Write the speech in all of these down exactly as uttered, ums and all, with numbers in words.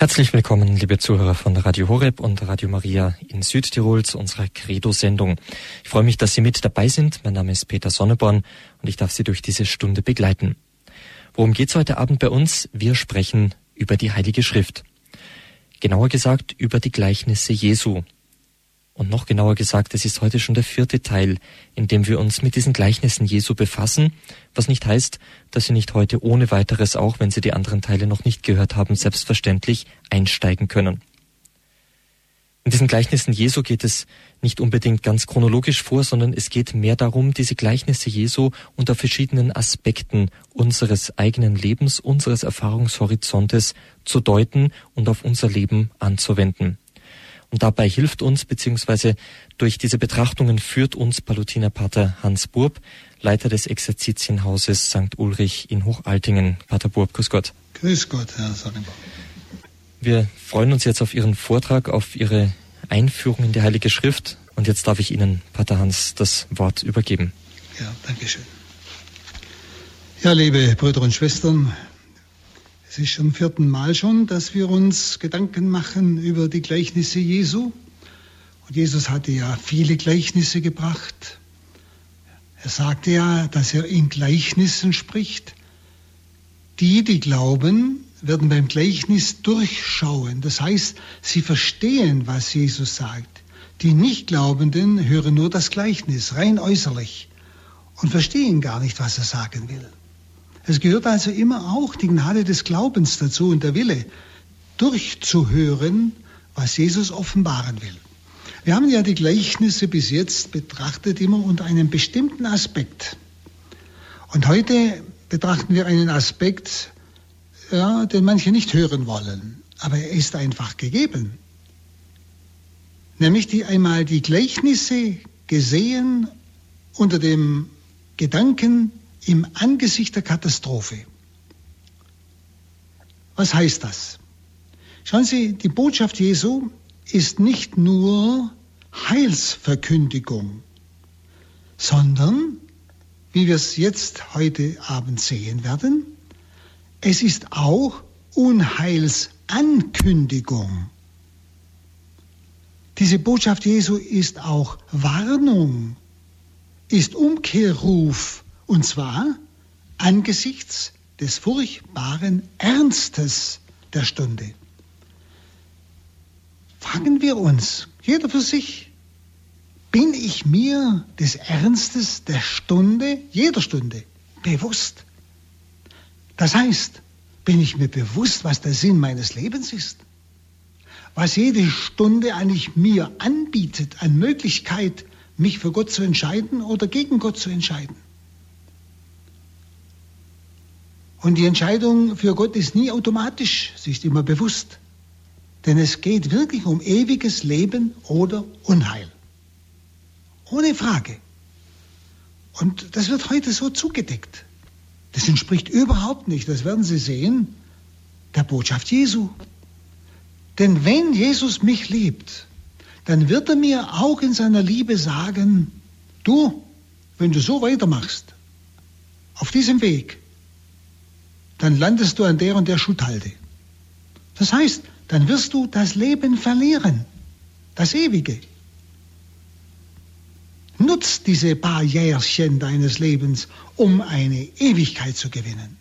Herzlich willkommen, liebe Zuhörer von Radio Horeb und Radio Maria in Südtirol zu unserer Credo-Sendung. Ich freue mich, dass Sie mit dabei sind. Mein Name ist Peter Sonneborn und ich darf Sie durch diese Stunde begleiten. Worum geht's heute Abend bei uns? Wir sprechen über die Heilige Schrift. Genauer gesagt über die Gleichnisse Jesu. Und noch genauer gesagt, es ist heute schon der vierte Teil, in dem wir uns mit diesen Gleichnissen Jesu befassen, was nicht heißt, dass Sie nicht heute ohne weiteres, auch wenn Sie die anderen Teile noch nicht gehört haben, selbstverständlich einsteigen können. In diesen Gleichnissen Jesu geht es nicht unbedingt ganz chronologisch vor, sondern es geht mehr darum, diese Gleichnisse Jesu unter verschiedenen Aspekten unseres eigenen Lebens, unseres Erfahrungshorizontes zu deuten und auf unser Leben anzuwenden. Und dabei hilft uns, beziehungsweise durch diese Betrachtungen führt uns Palutinerpater Hans Burb, Leiter des Exerzitienhauses Sankt Ulrich in Hochaltingen. Pater Burb, grüß Gott. Grüß Gott, Herr Sonneborn. Wir freuen uns jetzt auf Ihren Vortrag, auf Ihre Einführung in die Heilige Schrift. Und jetzt darf ich Ihnen, Pater Hans, das Wort übergeben. Ja, danke schön. Ja, liebe Brüder und Schwestern, es ist zum vierten Mal schon, dass wir uns Gedanken machen über die Gleichnisse Jesu. Und Jesus hatte ja viele Gleichnisse gebracht. Er sagte ja, dass er in Gleichnissen spricht. Die, die glauben, werden beim Gleichnis durchschauen. Das heißt, sie verstehen, was Jesus sagt. Die Nichtglaubenden hören nur das Gleichnis, rein äußerlich, und verstehen gar nicht, was er sagen will. Es gehört also immer auch die Gnade des Glaubens dazu und der Wille, durchzuhören, was Jesus offenbaren will. Wir haben ja die Gleichnisse bis jetzt betrachtet immer unter einem bestimmten Aspekt. Und heute betrachten wir einen Aspekt, ja, den manche nicht hören wollen, aber er ist einfach gegeben. Nämlich die einmal die Gleichnisse gesehen unter dem Gedanken im Angesicht der Katastrophe. Was heißt das? Schauen Sie, die Botschaft Jesu ist nicht nur Heilsverkündigung, sondern, wie wir es jetzt heute Abend sehen werden, es ist auch Unheilsankündigung. Diese Botschaft Jesu ist auch Warnung, ist Umkehrruf, und zwar angesichts des furchtbaren Ernstes der Stunde. Fragen wir uns, jeder für sich, bin ich mir des Ernstes der Stunde, jeder Stunde, bewusst? Das heißt, bin ich mir bewusst, was der Sinn meines Lebens ist? Was jede Stunde eigentlich mir anbietet an Möglichkeit, mich für Gott zu entscheiden oder gegen Gott zu entscheiden? Und die Entscheidung für Gott ist nie automatisch, sie ist immer bewusst. Denn es geht wirklich um ewiges Leben oder Unheil. Ohne Frage. Und das wird heute so zugedeckt. Das entspricht überhaupt nicht, das werden Sie sehen, der Botschaft Jesu. Denn wenn Jesus mich liebt, dann wird er mir auch in seiner Liebe sagen, du, wenn du so weitermachst, auf diesem Weg, dann landest du an der und der Schutthalde. Das heißt, dann wirst du das Leben verlieren, das Ewige. Nutz diese paar Jährchen deines Lebens, um eine Ewigkeit zu gewinnen.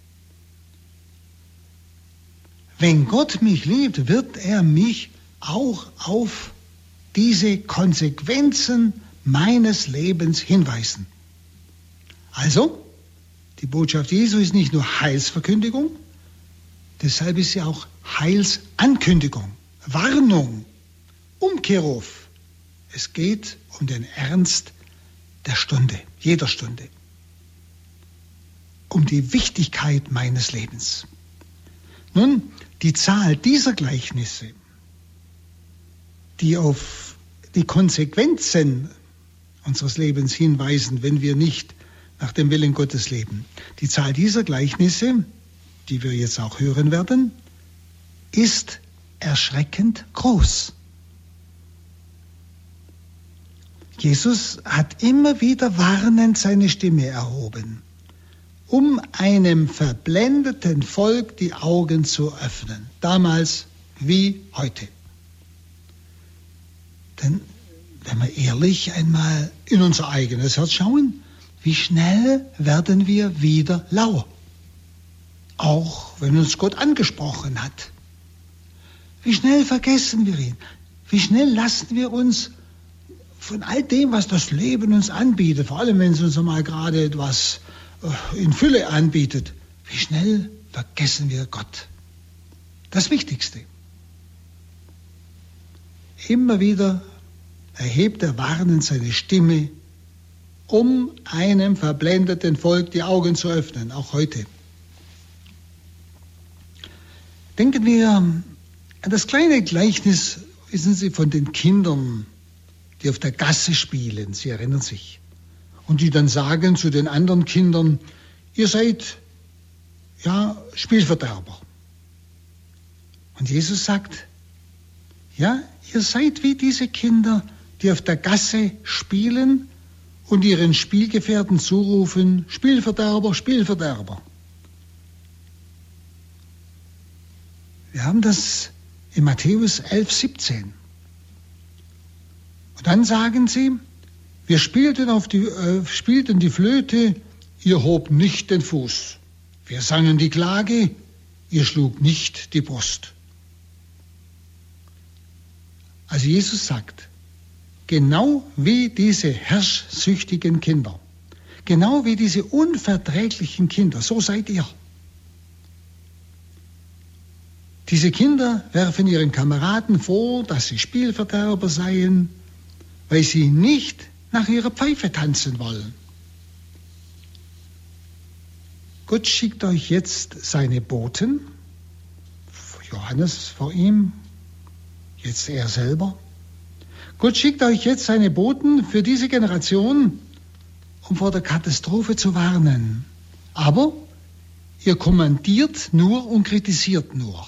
Wenn Gott mich liebt, wird er mich auch auf diese Konsequenzen meines Lebens hinweisen. Also, die Botschaft Jesu ist nicht nur Heilsverkündigung, deshalb ist sie auch Heilsankündigung, Warnung, Umkehrruf. Es geht um den Ernst der Stunde, jeder Stunde, um die Wichtigkeit meines Lebens. Nun, die Zahl dieser Gleichnisse, die auf die Konsequenzen unseres Lebens hinweisen, wenn wir nicht nach dem Willen Gottes leben. Die Zahl dieser Gleichnisse, die wir jetzt auch hören werden, ist erschreckend groß. Jesus hat immer wieder warnend seine Stimme erhoben, um einem verblendeten Volk die Augen zu öffnen. Damals wie heute. Denn wenn wir ehrlich einmal in unser eigenes Herz schauen, wie schnell werden wir wieder lau? Auch wenn uns Gott angesprochen hat. Wie schnell vergessen wir ihn? Wie schnell lassen wir uns von all dem, was das Leben uns anbietet, vor allem wenn es uns mal gerade etwas in Fülle anbietet, wie schnell vergessen wir Gott? Das Wichtigste. Immer wieder erhebt er warnend seine Stimme, um einem verblendeten Volk die Augen zu öffnen, auch heute. Denken wir an das kleine Gleichnis, wissen Sie, von den Kindern, die auf der Gasse spielen, Sie erinnern sich, und die dann sagen zu den anderen Kindern, ihr seid, ja, Spielverderber. Und Jesus sagt, ja, ihr seid wie diese Kinder, die auf der Gasse spielen und ihren Spielgefährten zurufen, Spielverderber, Spielverderber. Wir haben das in Matthäus elf, siebzehn. Und dann sagen sie, wir spielten, auf die, äh, spielten die Flöte, ihr hobt nicht den Fuß. Wir sangen die Klage, ihr schlug nicht die Brust. Also Jesus sagt, genau wie diese herrschsüchtigen Kinder, genau wie diese unverträglichen Kinder, so seid ihr. Diese Kinder werfen ihren Kameraden vor, dass sie Spielverderber seien, weil sie nicht nach ihrer Pfeife tanzen wollen. Gott schickt euch jetzt seine Boten, Johannes vor ihm, jetzt er selber. Gott schickt euch jetzt seine Boten für diese Generation, um vor der Katastrophe zu warnen. Aber ihr kommandiert nur und kritisiert nur.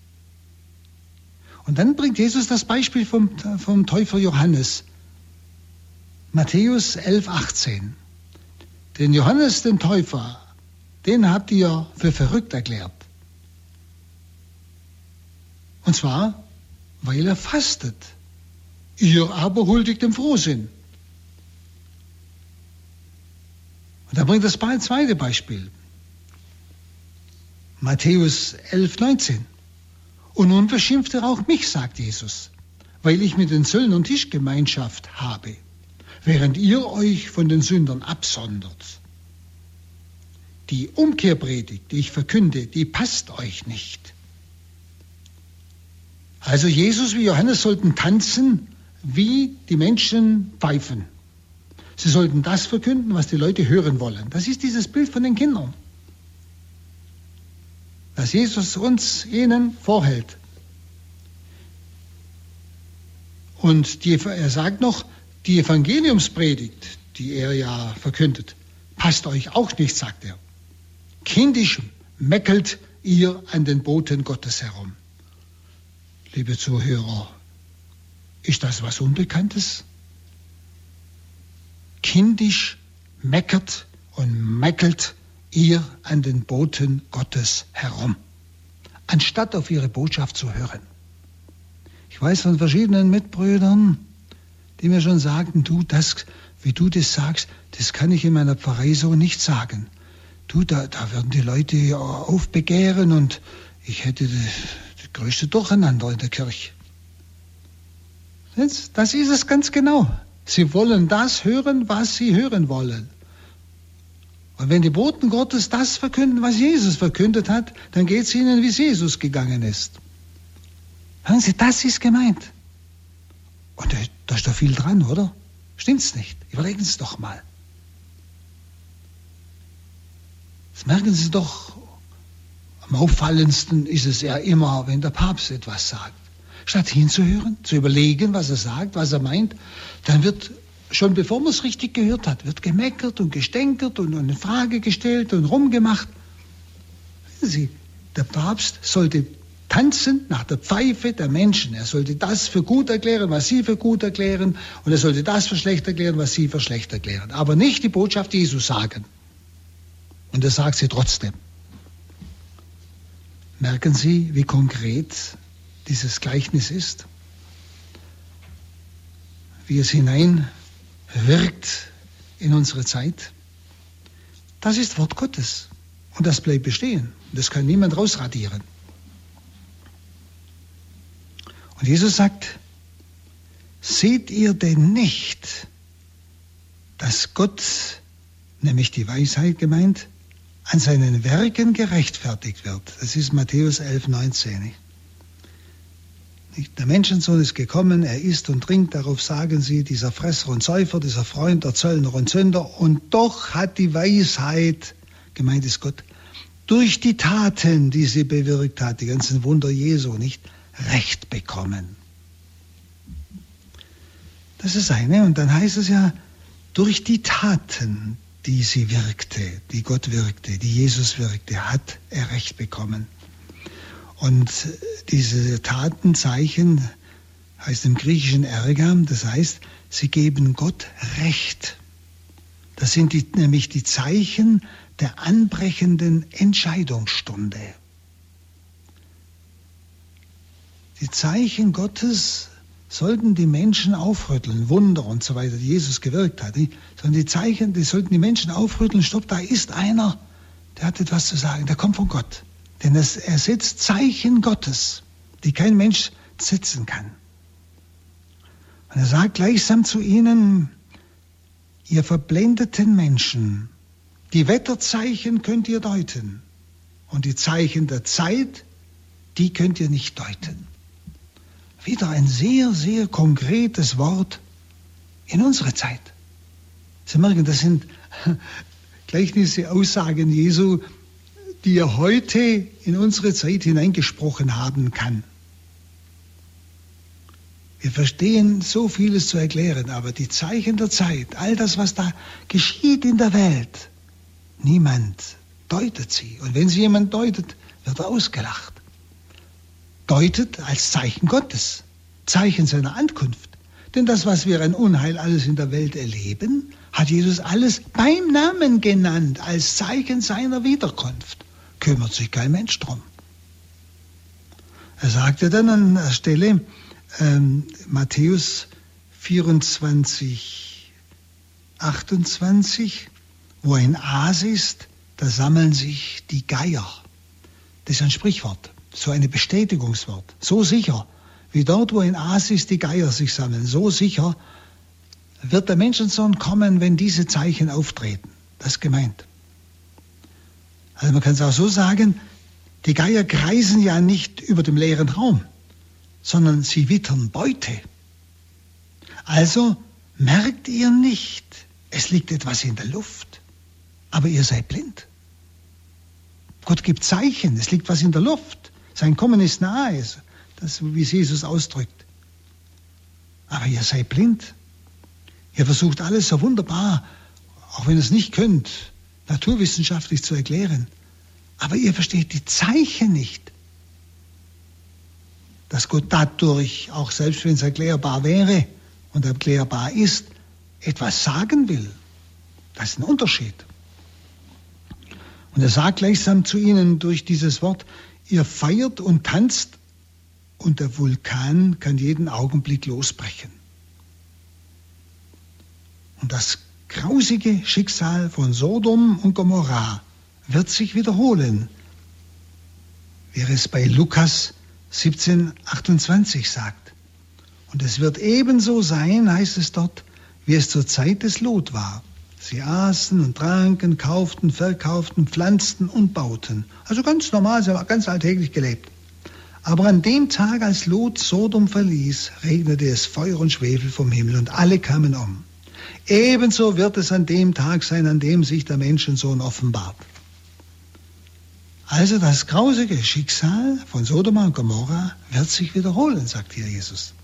Und dann bringt Jesus das Beispiel vom, vom Täufer Johannes. Matthäus elf, achtzehn. Den Johannes, den Täufer, den habt ihr für verrückt erklärt. Und zwar, weil er fastet. Ihr aber huldigt dem Frohsinn. Und da bringt das zweite Beispiel. Matthäus elf, neunzehn. Und nun beschimpft er auch mich, sagt Jesus, weil ich mit den Söldnern Tischgemeinschaft habe, während ihr euch von den Sündern absondert. Die Umkehrpredigt, die ich verkünde, die passt euch nicht. Also Jesus wie Johannes sollten tanzen, wie die Menschen pfeifen. Sie sollten das verkünden, was die Leute hören wollen. Das ist dieses Bild von den Kindern, das Jesus uns ihnen vorhält. Und die, er sagt noch, die Evangeliumspredigt, die er ja verkündet, passt euch auch nicht, sagt er. Kindisch meckelt ihr an den Boten Gottes herum. Liebe Zuhörer, ist das was Unbekanntes? Kindisch meckert und meckelt ihr an den Boten Gottes herum, anstatt auf ihre Botschaft zu hören. Ich weiß von verschiedenen Mitbrüdern, die mir schon sagten, du, das, wie du das sagst, das kann ich in meiner Pfarrei so nicht sagen. Du, da, da werden die Leute aufbegehren und ich hätte das, das größte Durcheinander in der Kirche. Das ist es ganz genau. Sie wollen das hören, was sie hören wollen. Und wenn die Boten Gottes das verkünden, was Jesus verkündet hat, dann geht es ihnen, wie es Jesus gegangen ist. Hören Sie, das ist gemeint. Und da, da ist doch viel dran, oder? Stimmt's nicht? Überlegen Sie es doch mal. Das merken Sie doch, am auffallendsten ist es ja immer, wenn der Papst etwas sagt. Statt hinzuhören, zu überlegen, was er sagt, was er meint, dann wird, schon bevor man es richtig gehört hat, wird gemeckert und gestänkert und eine Frage gestellt und rumgemacht. Wissen Sie, der Papst sollte tanzen nach der Pfeife der Menschen. Er sollte das für gut erklären, was sie für gut erklären, und er sollte das für schlecht erklären, was sie für schlecht erklären. Aber nicht die Botschaft Jesus sagen. Und er sagt sie trotzdem. Merken Sie, wie konkret dieses Gleichnis ist, wie es hineinwirkt in unsere Zeit, das ist Wort Gottes. Und das bleibt bestehen. Das kann niemand rausradieren. Und Jesus sagt, seht ihr denn nicht, dass Gott, nämlich die Weisheit gemeint, an seinen Werken gerechtfertigt wird? Das ist Matthäus elf, neunzehn. Der Menschensohn ist gekommen, er isst und trinkt, darauf sagen sie, dieser Fresser und Säufer, dieser Freund der Zöllner und Sünder. Und doch hat die Weisheit, gemeint ist Gott, durch die Taten, die sie bewirkt hat, die ganzen Wunder Jesu, nicht Recht bekommen. Das ist eine. Und dann heißt es ja, durch die Taten, die sie wirkte, die Gott wirkte, die Jesus wirkte, hat er Recht bekommen. Und diese Tatenzeichen heißt im Griechischen Ergam, das heißt, sie geben Gott Recht. Das sind die, nämlich die Zeichen der anbrechenden Entscheidungsstunde. Die Zeichen Gottes sollten die Menschen aufrütteln, Wunder und so weiter, die Jesus gewirkt hat. Nicht? Sondern die Zeichen, die sollten die Menschen aufrütteln, stopp, da ist einer, der hat etwas zu sagen, der kommt von Gott. Denn es, er setzt Zeichen Gottes, die kein Mensch setzen kann. Und er sagt gleichsam zu ihnen, ihr verblendeten Menschen, die Wetterzeichen könnt ihr deuten und die Zeichen der Zeit, die könnt ihr nicht deuten. Wieder ein sehr, sehr konkretes Wort in unsere Zeit. Sie merken, das sind Gleichnisse, Aussagen Jesu, die er heute in unsere Zeit hineingesprochen haben kann. Wir verstehen so vieles zu erklären, aber die Zeichen der Zeit, all das, was da geschieht in der Welt, niemand deutet sie. Und wenn sie jemand deutet, wird er ausgelacht. Deutet als Zeichen Gottes, Zeichen seiner Ankunft. Denn das, was wir an Unheil alles in der Welt erleben, hat Jesus alles beim Namen genannt, als Zeichen seiner Wiederkunft. Kümmert sich kein Mensch drum. Er sagte dann an der Stelle, ähm, Matthäus vierundzwanzig, achtundzwanzig, wo ein Aas ist, da sammeln sich die Geier. Das ist ein Sprichwort, so ein Bestätigungswort. So sicher, wie dort, wo ein Aas ist, die Geier sich sammeln, so sicher wird der Menschensohn kommen, wenn diese Zeichen auftreten. Das ist gemeint. Also man kann es auch so sagen, die Geier kreisen ja nicht über dem leeren Raum, sondern sie wittern Beute. Also merkt ihr nicht, es liegt etwas in der Luft, aber ihr seid blind. Gott gibt Zeichen, es liegt was in der Luft, sein Kommen ist nahe, das, wie es Jesus ausdrückt. Aber ihr seid blind. Ihr versucht alles so wunderbar, auch wenn ihr es nicht könnt, naturwissenschaftlich zu erklären. Aber ihr versteht die Zeichen nicht, dass Gott dadurch, auch selbst wenn es erklärbar wäre und erklärbar ist, etwas sagen will. Das ist ein Unterschied. Und er sagt gleichsam zu ihnen durch dieses Wort, ihr feiert und tanzt und der Vulkan kann jeden Augenblick losbrechen. Und das grausige Schicksal von Sodom und Gomorrha wird sich wiederholen, wie es bei Lukas siebzehn, achtundzwanzig sagt. Und es wird ebenso sein, heißt es dort, wie es zur Zeit des Lot war. Sie aßen und tranken, kauften, verkauften, pflanzten und bauten. Also ganz normal, sie haben ganz alltäglich gelebt. Aber an dem Tag, als Lot Sodom verließ, regnete es Feuer und Schwefel vom Himmel und alle kamen um. Ebenso wird es an dem Tag sein, an dem sich der Menschensohn offenbart. Also das grausige Schicksal von Sodom und Gomorrha wird sich wiederholen, sagt hier Jesus.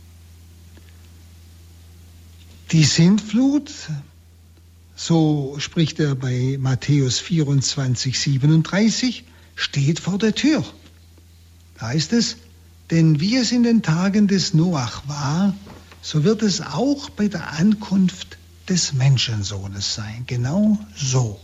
Die Sintflut, so spricht er bei Matthäus vierundzwanzig, siebenunddreißig, steht vor der Tür. Da heißt es, denn wie es in den Tagen des Noach war, so wird es auch bei der Ankunft des Menschensohnes sein. Genau so.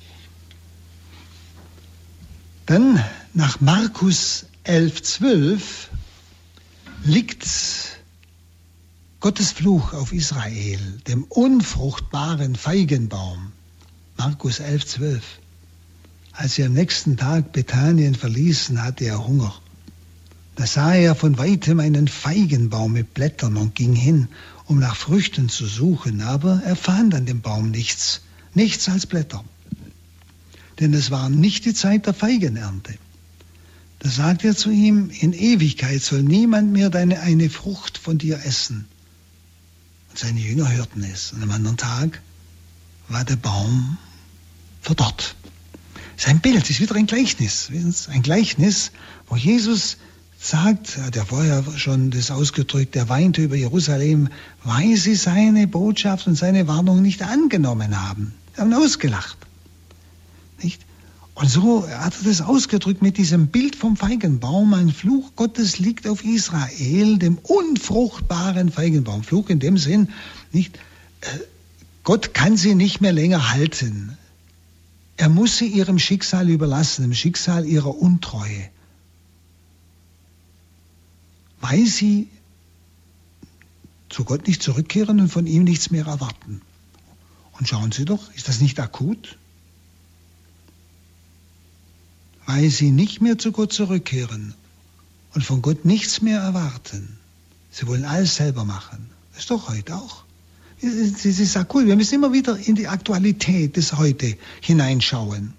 Dann nach Markus elf, zwölf liegt Gottes Fluch auf Israel, dem unfruchtbaren Feigenbaum. Markus elf, zwölf. Als sie am nächsten Tag Bethanien verließen, hatte er Hunger. Da sah er von weitem einen Feigenbaum mit Blättern und ging hin, um nach Früchten zu suchen, aber er fand an dem Baum nichts, nichts als Blätter. Denn es war nicht die Zeit der Feigenernte. Da sagte er zu ihm, in Ewigkeit soll niemand mehr deine eine Frucht von dir essen. Und seine Jünger hörten es. Und am anderen Tag war der Baum verdorrt. Sein Bild ist wieder ein Gleichnis. Ein Gleichnis, wo Jesus sagt, er hat ja vorher schon das ausgedrückt, er weinte über Jerusalem, weil sie seine Botschaft und seine Warnung nicht angenommen haben. Sie haben ausgelacht. Nicht? Und so hat er das ausgedrückt mit diesem Bild vom Feigenbaum. Ein Fluch Gottes liegt auf Israel, dem unfruchtbaren Feigenbaum. Fluch in dem Sinn, nicht? Gott kann sie nicht mehr länger halten. Er muss sie ihrem Schicksal überlassen, dem Schicksal ihrer Untreue. Weil sie zu Gott nicht zurückkehren und von ihm nichts mehr erwarten. Und schauen Sie doch, ist das nicht akut? Weil sie nicht mehr zu Gott zurückkehren und von Gott nichts mehr erwarten. Sie wollen alles selber machen. Das ist doch heute auch. Das ist akut. Wir müssen immer wieder in die Aktualität des Heute hineinschauen.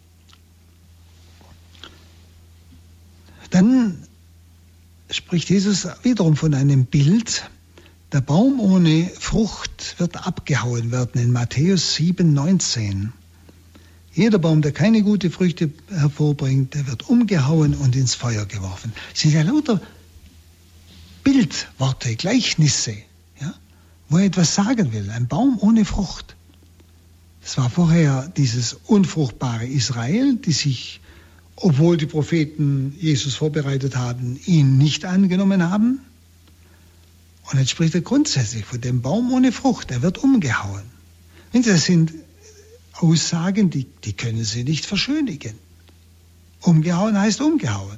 Dann spricht Jesus wiederum von einem Bild. Der Baum ohne Frucht wird abgehauen werden in Matthäus sieben, neunzehn. Jeder Baum, der keine gute Früchte hervorbringt, der wird umgehauen und ins Feuer geworfen. Das sind ja lauter Bildworte, Gleichnisse, ja, wo er etwas sagen will. Ein Baum ohne Frucht. Das war vorher dieses unfruchtbare Israel, die sich, obwohl die Propheten Jesus vorbereitet haben, ihn nicht angenommen haben. Und jetzt spricht er grundsätzlich von dem Baum ohne Frucht. Er wird umgehauen. Und das sind Aussagen, die, die können Sie nicht verschönigen. Umgehauen heißt umgehauen.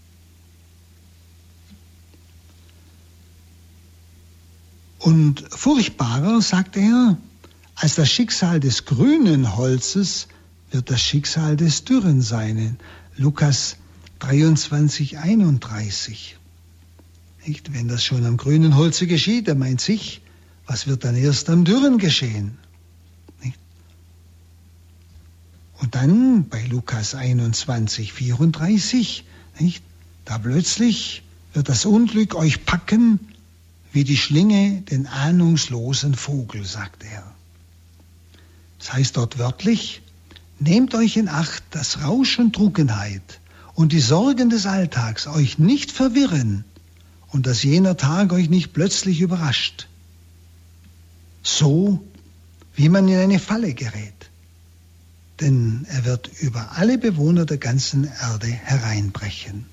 Und furchtbarer, sagt er, als das Schicksal des grünen Holzes wird das Schicksal des Dürren sein. Lukas dreiundzwanzig, einunddreißig. Nicht? Wenn das schon am grünen Holze geschieht, er meint sich, was wird dann erst am Dürren geschehen? Nicht? Und dann bei Lukas einundzwanzig, vierunddreißig, nicht? Da plötzlich wird das Unglück euch packen, wie die Schlinge den ahnungslosen Vogel, sagt er. Das heißt dort wörtlich, nehmt euch in Acht, dass Rausch und Trunkenheit und die Sorgen des Alltags euch nicht verwirren und dass jener Tag euch nicht plötzlich überrascht. So, wie man in eine Falle gerät. Denn er wird über alle Bewohner der ganzen Erde hereinbrechen.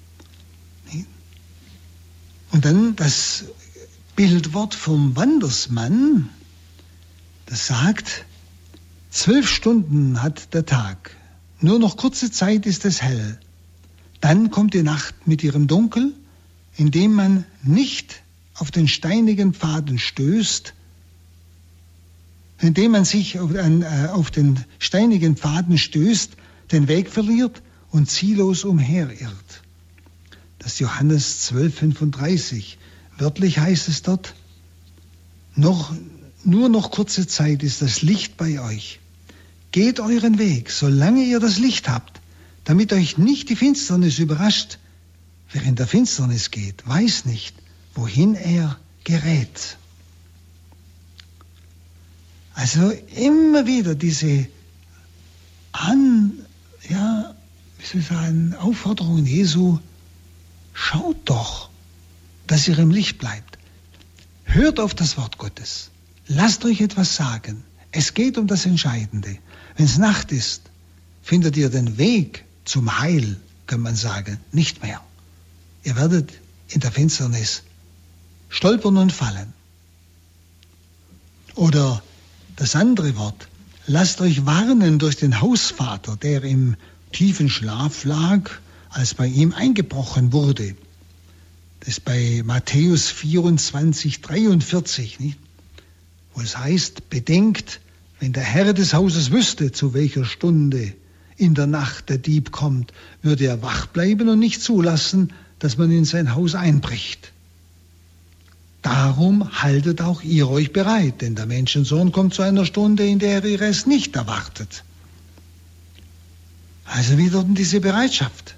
Und dann das Bildwort vom Wandersmann, das sagt, zwölf Stunden hat der Tag, nur noch kurze Zeit ist es hell. Dann kommt die Nacht mit ihrem Dunkel, indem man nicht auf den steinigen Pfaden stößt, indem man sich auf, an, äh, auf den steinigen Pfaden stößt, den Weg verliert und ziellos umherirrt. Das ist Johannes zwölf, fünfunddreißig. Wörtlich heißt es dort, noch, nur noch kurze Zeit ist das Licht bei euch. Geht euren Weg, solange ihr das Licht habt, damit euch nicht die Finsternis überrascht. Wer in der Finsternis geht, weiß nicht, wohin er gerät. Also immer wieder diese An, ja, wie soll ich sagen, Aufforderungen Jesu, schaut doch, dass ihr im Licht bleibt. Hört auf das Wort Gottes. Lasst euch etwas sagen. Es geht um das Entscheidende. Wenn es Nacht ist, findet ihr den Weg zum Heil, kann man sagen, nicht mehr. Ihr werdet in der Finsternis stolpern und fallen. Oder das andere Wort, lasst euch warnen durch den Hausvater, der im tiefen Schlaf lag, als bei ihm eingebrochen wurde. Das ist bei Matthäus vierundzwanzig, dreiundvierzig, nicht? Wo es heißt, bedenkt, wenn der Herr des Hauses wüsste, zu welcher Stunde in der Nacht der Dieb kommt, würde er wach bleiben und nicht zulassen, dass man in sein Haus einbricht. Darum haltet auch ihr euch bereit, denn der Menschensohn kommt zu einer Stunde, in der ihr es nicht erwartet. Also wieder diese Bereitschaft.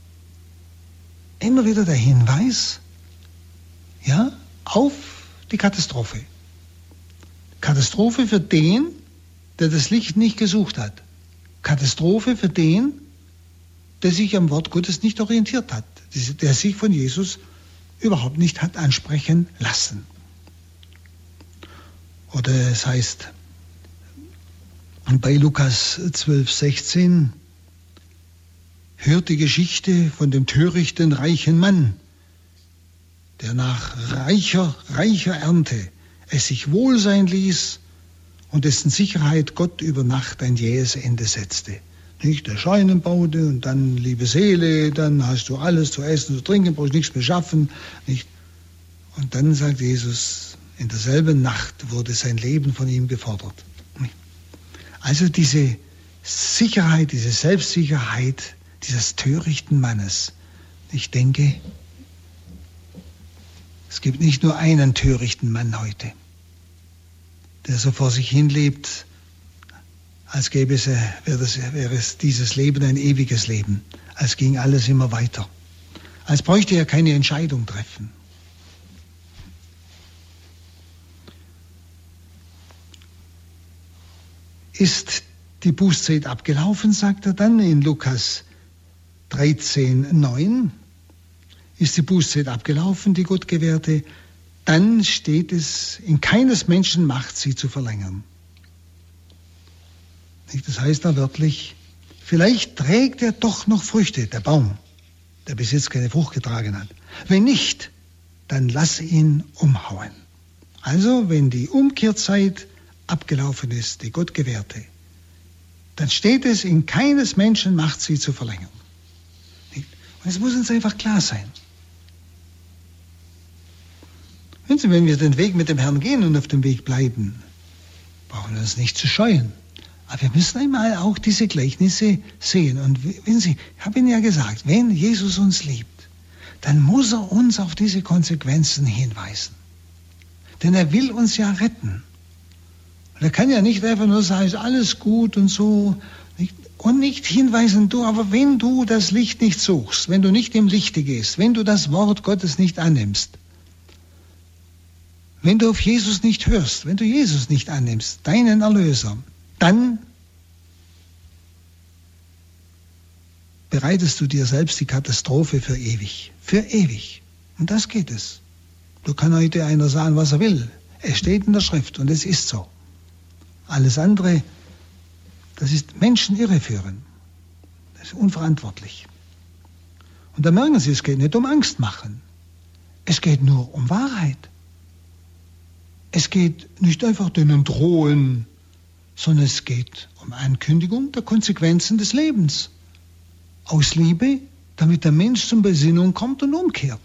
Immer wieder der Hinweis, ja, auf die Katastrophe. Katastrophe für den, der das Licht nicht gesucht hat. Katastrophe für den, der sich am Wort Gottes nicht orientiert hat, der sich von Jesus überhaupt nicht hat ansprechen lassen. Oder es heißt bei Lukas zwölf, sechzehn, hört die Geschichte von dem törichten reichen Mann, der nach reicher, reicher Ernte es sich wohl sein ließ und dessen Sicherheit Gott über Nacht ein jähes Ende setzte. Nicht der Scheinen baute und dann, liebe Seele, dann hast du alles zu essen, zu trinken, brauchst nichts mehr schaffen. Nicht? Und dann sagt Jesus, in derselben Nacht wurde sein Leben von ihm gefordert. Also diese Sicherheit, diese Selbstsicherheit dieses törichten Mannes. Ich denke, es gibt nicht nur einen törichten Mann heute, der so vor sich hin lebt, als gäbe es, wäre, das, wäre es dieses Leben ein ewiges Leben, als ging alles immer weiter, als bräuchte er keine Entscheidung treffen. Ist die Bußzeit abgelaufen, sagt er dann in Lukas dreizehn, neun, ist die Bußzeit abgelaufen, die Gott gewährte, dann steht es, in keines Menschen Macht, sie zu verlängern. Das heißt da wörtlich, vielleicht trägt er doch noch Früchte, der Baum, der bis jetzt keine Frucht getragen hat. Wenn nicht, dann lass ihn umhauen. Also, wenn die Umkehrzeit abgelaufen ist, die Gott gewährte, dann steht es, in keines Menschen Macht, sie zu verlängern. Und es muss uns einfach klar sein. Wenn wir den Weg mit dem Herrn gehen und auf dem Weg bleiben, brauchen wir uns nicht zu scheuen. Aber wir müssen einmal auch diese Gleichnisse sehen. Und wenn Sie, ich habe Ihnen ja gesagt, wenn Jesus uns liebt, dann muss er uns auf diese Konsequenzen hinweisen. Denn er will uns ja retten. Und er kann ja nicht einfach nur sagen, ist alles gut und so. Und nicht hinweisen, du, aber wenn du das Licht nicht suchst, wenn du nicht im Lichte gehst, wenn du das Wort Gottes nicht annimmst, wenn du auf Jesus nicht hörst, wenn du Jesus nicht annimmst, deinen Erlöser, dann bereitest du dir selbst die Katastrophe für ewig. Für ewig. Und das geht es. Du kann heute einer sagen, was er will. Es steht in der Schrift und es ist so. Alles andere, das ist Menschen irreführen. Das ist unverantwortlich. Und da merken Sie, es geht nicht um Angst machen. Es geht nur um Wahrheit. Es geht nicht einfach denen drohen, sondern es geht um Ankündigung der Konsequenzen des Lebens. Aus Liebe, damit der Mensch zur Besinnung kommt und umkehrt.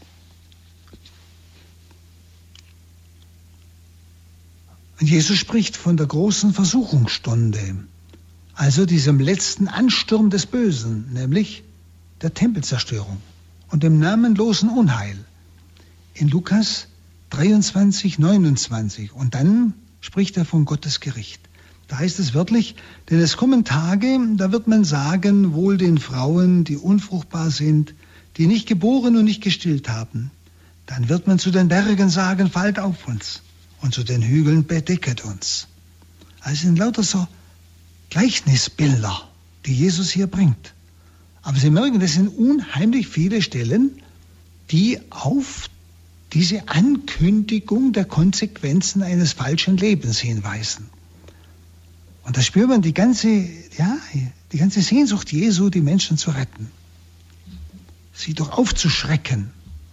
Und Jesus spricht von der großen Versuchungsstunde, also diesem letzten Ansturm des Bösen, nämlich der Tempelzerstörung und dem namenlosen Unheil. In Lukas dreiundzwanzig, neunundzwanzig. Und dann spricht er von Gottes Gericht. Da heißt es wörtlich, denn es kommen Tage, da wird man sagen, wohl den Frauen, die unfruchtbar sind, die nicht geboren und nicht gestillt haben. Dann wird man zu den Bergen sagen, fallt auf uns, und zu den Hügeln bedecket uns. Also sind lauter so Gleichnisbilder, die Jesus hier bringt. Aber Sie merken, das sind unheimlich viele Stellen, die auf diese Ankündigung der Konsequenzen eines falschen Lebens hinweisen. Und da spürt man die ganze, ja, die ganze Sehnsucht Jesu, die Menschen zu retten. Sie doch aufzuschrecken.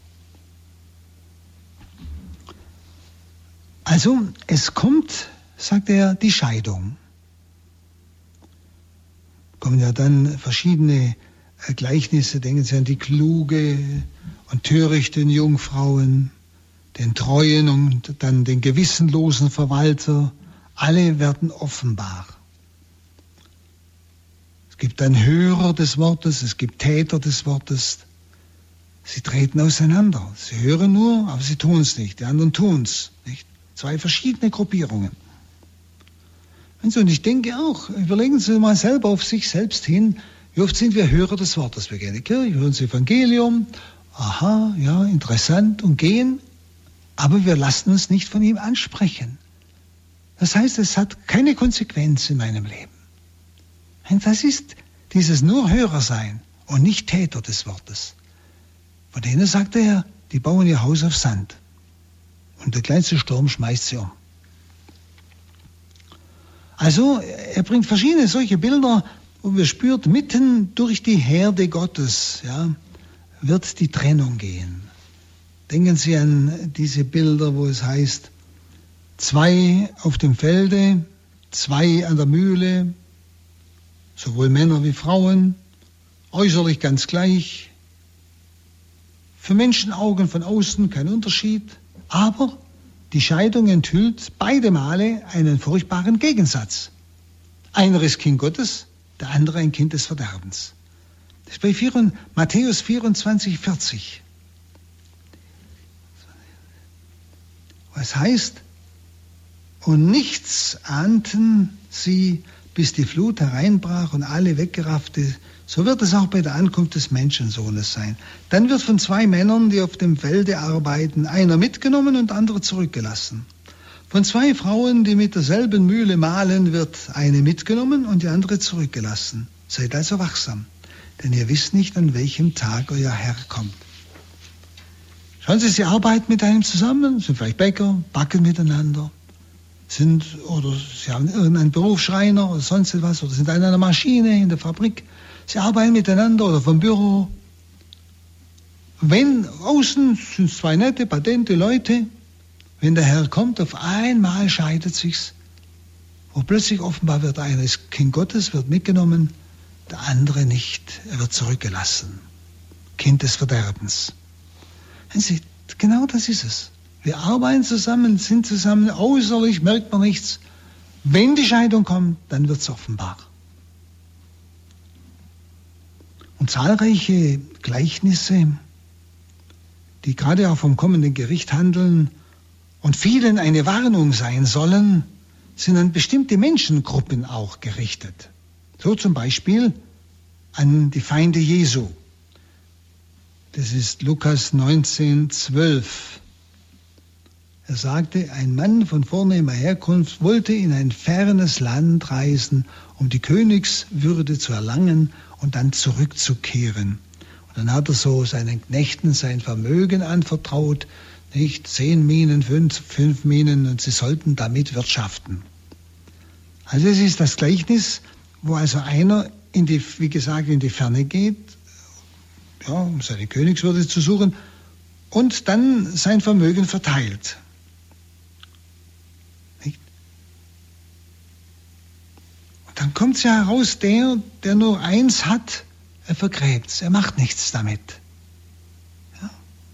Also, es kommt, sagt er, die Scheidung. Kommen ja dann verschiedene Gleichnisse, denken Sie an die Kluge und törichten Jungfrauen, den treuen und dann den gewissenlosen Verwalter, alle werden offenbar. Es gibt einen Hörer des Wortes, es gibt Täter des Wortes. Sie treten auseinander. Sie hören nur, aber sie tun es nicht. Die anderen tun es nicht. Zwei verschiedene Gruppierungen. Und ich denke auch, überlegen Sie mal selber auf sich selbst hin, wie oft sind wir Hörer des Wortes? Wir gehen in die Kirche, hören das Evangelium, aha, ja, interessant und gehen, aber wir lassen uns nicht von ihm ansprechen. Das heißt, es hat keine Konsequenz in meinem Leben. Und das ist dieses nur Hörer sein und nicht Täter des Wortes. Von denen sagt er, die bauen ihr Haus auf Sand. Und der kleinste Sturm schmeißt sie um. Also, er bringt verschiedene solche Bilder, wo wir spürt, mitten durch die Herde Gottes, ja, wird die Trennung gehen. Denken Sie an diese Bilder, wo es heißt, zwei auf dem Felde, zwei an der Mühle, sowohl Männer wie Frauen, äußerlich ganz gleich, für Menschenaugen von außen kein Unterschied, aber die Scheidung enthüllt beide Male einen furchtbaren Gegensatz. Einer ist Kind Gottes, der andere ein Kind des Verderbens. Das ist bei Matthäus vierundzwanzig, vierzig. Was heißt, und nichts ahnten sie, bis die Flut hereinbrach und alle weggeraffte. So wird es auch bei der Ankunft des Menschensohnes sein. Dann wird von zwei Männern, die auf dem Felde arbeiten, einer mitgenommen und andere zurückgelassen. Von zwei Frauen, die mit derselben Mühle mahlen, wird eine mitgenommen und die andere zurückgelassen. Seid also wachsam, denn ihr wisst nicht, an welchem Tag euer Herr kommt. Schauen Sie, Sie arbeiten mit einem zusammen, sind vielleicht Bäcker, backen miteinander, sind, oder Sie haben irgendeinen Berufsschreiner oder sonst etwas, oder sind an einer Maschine in der Fabrik. Sie arbeiten miteinander oder vom Büro. Wenn außen sind zwei nette, patente Leute, wenn der Herr kommt, auf einmal scheidet sich's, wo plötzlich offenbar wird, einer ist Kind Gottes, wird mitgenommen, der andere nicht, er wird zurückgelassen. Kind des Verderbens. Sie, genau das ist es. Wir arbeiten zusammen, sind zusammen, äußerlich merkt man nichts. Wenn die Scheidung kommt, dann wird es offenbar. Und zahlreiche Gleichnisse, die gerade auch vom kommenden Gericht handeln und vielen eine Warnung sein sollen, sind an bestimmte Menschengruppen auch gerichtet. So zum Beispiel an die Feinde Jesu. Das ist Lukas neunzehn, zwölf. Er sagte, ein Mann von vornehmer Herkunft wollte in ein fernes Land reisen, um die Königswürde zu erlangen und dann zurückzukehren. Und dann hat er so seinen Knechten sein Vermögen anvertraut, nicht zehn Minen, fünf, fünf Minen, und sie sollten damit wirtschaften. Also es ist das Gleichnis, wo also einer in die, wie gesagt, in die Ferne geht, ja, um seine Königswürde zu suchen, und dann sein Vermögen verteilt. Nicht? Und dann kommt es ja heraus, der, der nur eins hat, er vergräbt es, er macht nichts damit. Ja?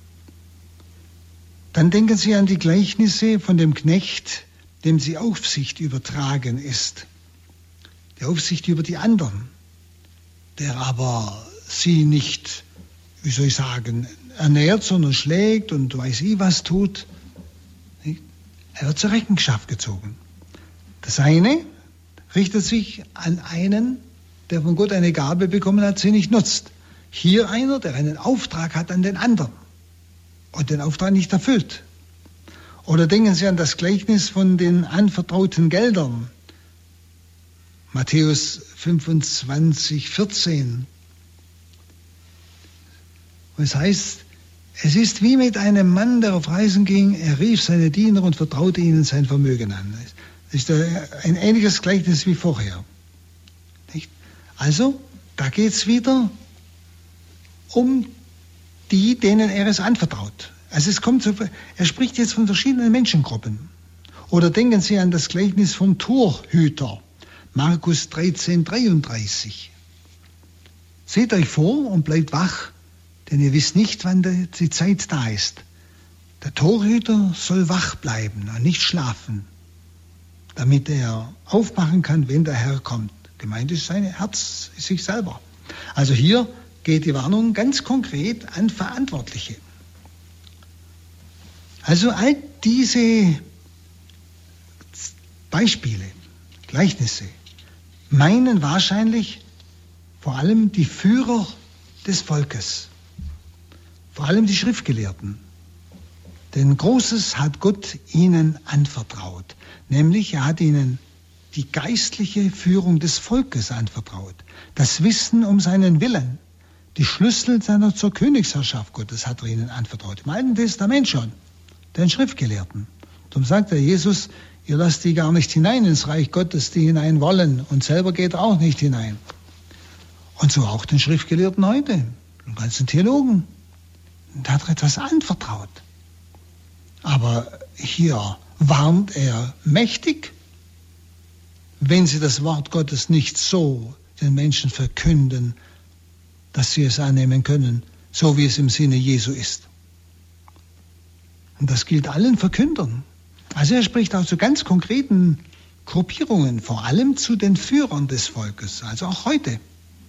Dann denken Sie an die Gleichnisse von dem Knecht, dem die Aufsicht übertragen ist. Die Aufsicht über die anderen, der aber sie nicht, wie soll ich sagen, ernährt, sondern schlägt und weiß ich was tut. Er wird zur Rechenschaft gezogen. Das eine richtet sich an einen, der von Gott eine Gabe bekommen hat, sie nicht nutzt. Hier einer, der einen Auftrag hat an den anderen und den Auftrag nicht erfüllt. Oder denken Sie an das Gleichnis von den anvertrauten Geldern. Matthäus fünfundzwanzig, vierzehn. Wo es heißt, es ist wie mit einem Mann, der auf Reisen ging, er rief seine Diener und vertraute ihnen sein Vermögen an. Das ist ein ähnliches Gleichnis wie vorher. Nicht? Also, da geht es wieder um die, denen er es anvertraut. Also es kommt so, er spricht jetzt von verschiedenen Menschengruppen. Oder denken Sie an das Gleichnis vom Torhüter, Markus dreizehn, dreiunddreißig. Seht euch vor und bleibt wach, denn ihr wisst nicht, wann die Zeit da ist. Der Torhüter soll wach bleiben und nicht schlafen, damit er aufmachen kann, wenn der Herr kommt. Gemeint ist sein Herz, ist sich selber. Also hier geht die Warnung ganz konkret an Verantwortliche. Also all diese Beispiele, Gleichnisse, meinen wahrscheinlich vor allem die Führer des Volkes, vor allem die Schriftgelehrten. Denn Großes hat Gott ihnen anvertraut, nämlich er hat ihnen die geistliche Führung des Volkes anvertraut, das Wissen um seinen Willen, die Schlüssel seiner zur Königsherrschaft Gottes hat er ihnen anvertraut, im Alten Testament schon, den Schriftgelehrten. Darum sagt der Jesus, ihr lasst die gar nicht hinein ins Reich Gottes, die hinein wollen, und selber geht er auch nicht hinein. Und so auch den Schriftgelehrten heute, den ganzen Theologen. Da hat er etwas anvertraut. Aber hier warnt er mächtig, wenn sie das Wort Gottes nicht so den Menschen verkünden, dass sie es annehmen können, so wie es im Sinne Jesu ist. Und das gilt allen Verkündern. Also er spricht auch zu ganz konkreten Gruppierungen, vor allem zu den Führern des Volkes, also auch heute.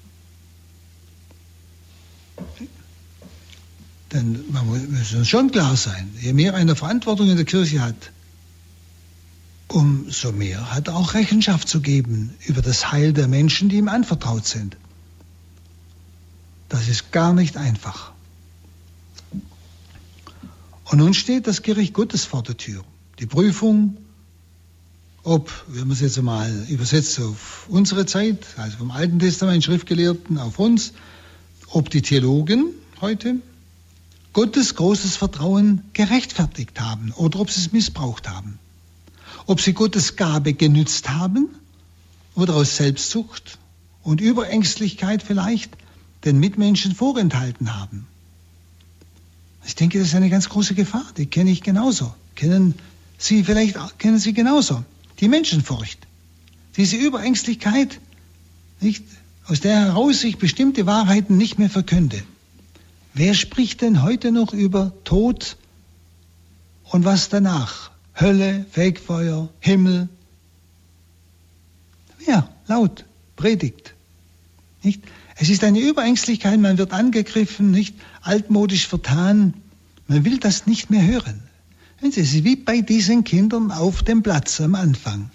Denn man muss uns schon klar sein, je mehr einer Verantwortung in der Kirche hat, umso mehr hat er auch Rechenschaft zu geben über das Heil der Menschen, die ihm anvertraut sind. Das ist gar nicht einfach. Und nun steht das Gericht Gottes vor der Tür. Die Prüfung, ob, wenn man es jetzt mal übersetzt auf unsere Zeit, also vom Alten Testament, Schriftgelehrten auf uns, ob die Theologen heute Gottes großes Vertrauen gerechtfertigt haben oder ob sie es missbraucht haben. Ob sie Gottes Gabe genützt haben oder aus Selbstsucht und Überängstlichkeit vielleicht den Mitmenschen vorenthalten haben. Ich denke, das ist eine ganz große Gefahr, die kenne ich genauso. Kennen Sie vielleicht, kennen Sie genauso. Die Menschenfurcht, diese Überängstlichkeit, nicht, aus der heraus ich bestimmte Wahrheiten nicht mehr verkünde. Wer spricht denn heute noch über Tod und was danach? Hölle, Fegfeuer, Himmel. Wer laut predigt? Nicht? Es ist eine Überängstlichkeit, man wird angegriffen, nicht altmodisch vertan. Man will das nicht mehr hören. Es ist wie bei diesen Kindern auf dem Platz am Anfang.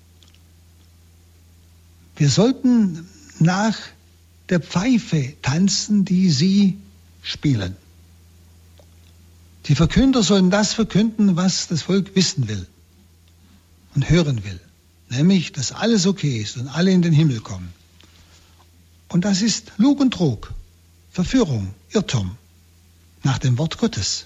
Wir sollten nach der Pfeife tanzen, die sie spielen. Die Verkünder sollen das verkünden, was das Volk wissen will und hören will. Nämlich, dass alles okay ist und alle in den Himmel kommen. Und das ist Lug und Trug, Verführung, Irrtum nach dem Wort Gottes.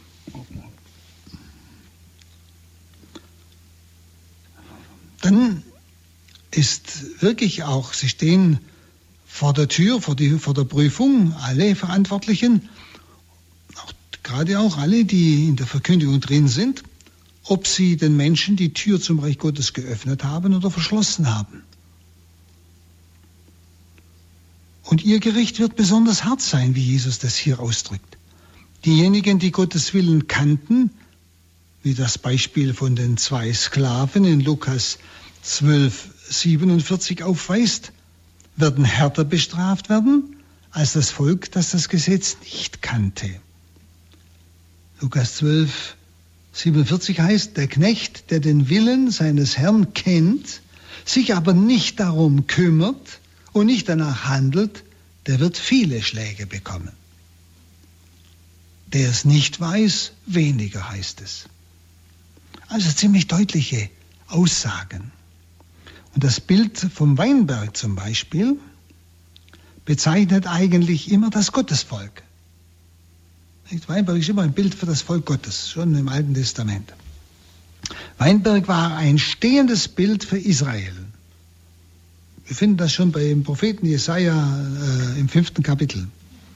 Dann ist wirklich auch, sie stehen vor der Tür, vor, die, vor der Prüfung, alle Verantwortlichen, auch, gerade auch alle, die in der Verkündigung drin sind, ob sie den Menschen die Tür zum Reich Gottes geöffnet haben oder verschlossen haben. Und ihr Gericht wird besonders hart sein, wie Jesus das hier ausdrückt. Diejenigen, die Gottes Willen kannten, wie das Beispiel von den zwei Sklaven in Lukas zwölf siebenundvierzig aufweist, werden härter bestraft werden als das Volk, das das Gesetz nicht kannte. Lukas zwölf siebenundvierzig heißt, der Knecht, der den Willen seines Herrn kennt, sich aber nicht darum kümmert und nicht danach handelt, der wird viele Schläge bekommen. Der es nicht weiß, weniger heißt es. Also ziemlich deutliche Aussagen. Und das Bild vom Weinberg zum Beispiel bezeichnet eigentlich immer das Gottesvolk. Weinberg ist immer ein Bild für das Volk Gottes, schon im Alten Testament. Weinberg war ein stehendes Bild für Israel. Wir finden das schon beim Propheten Jesaja äh, im fünften Kapitel.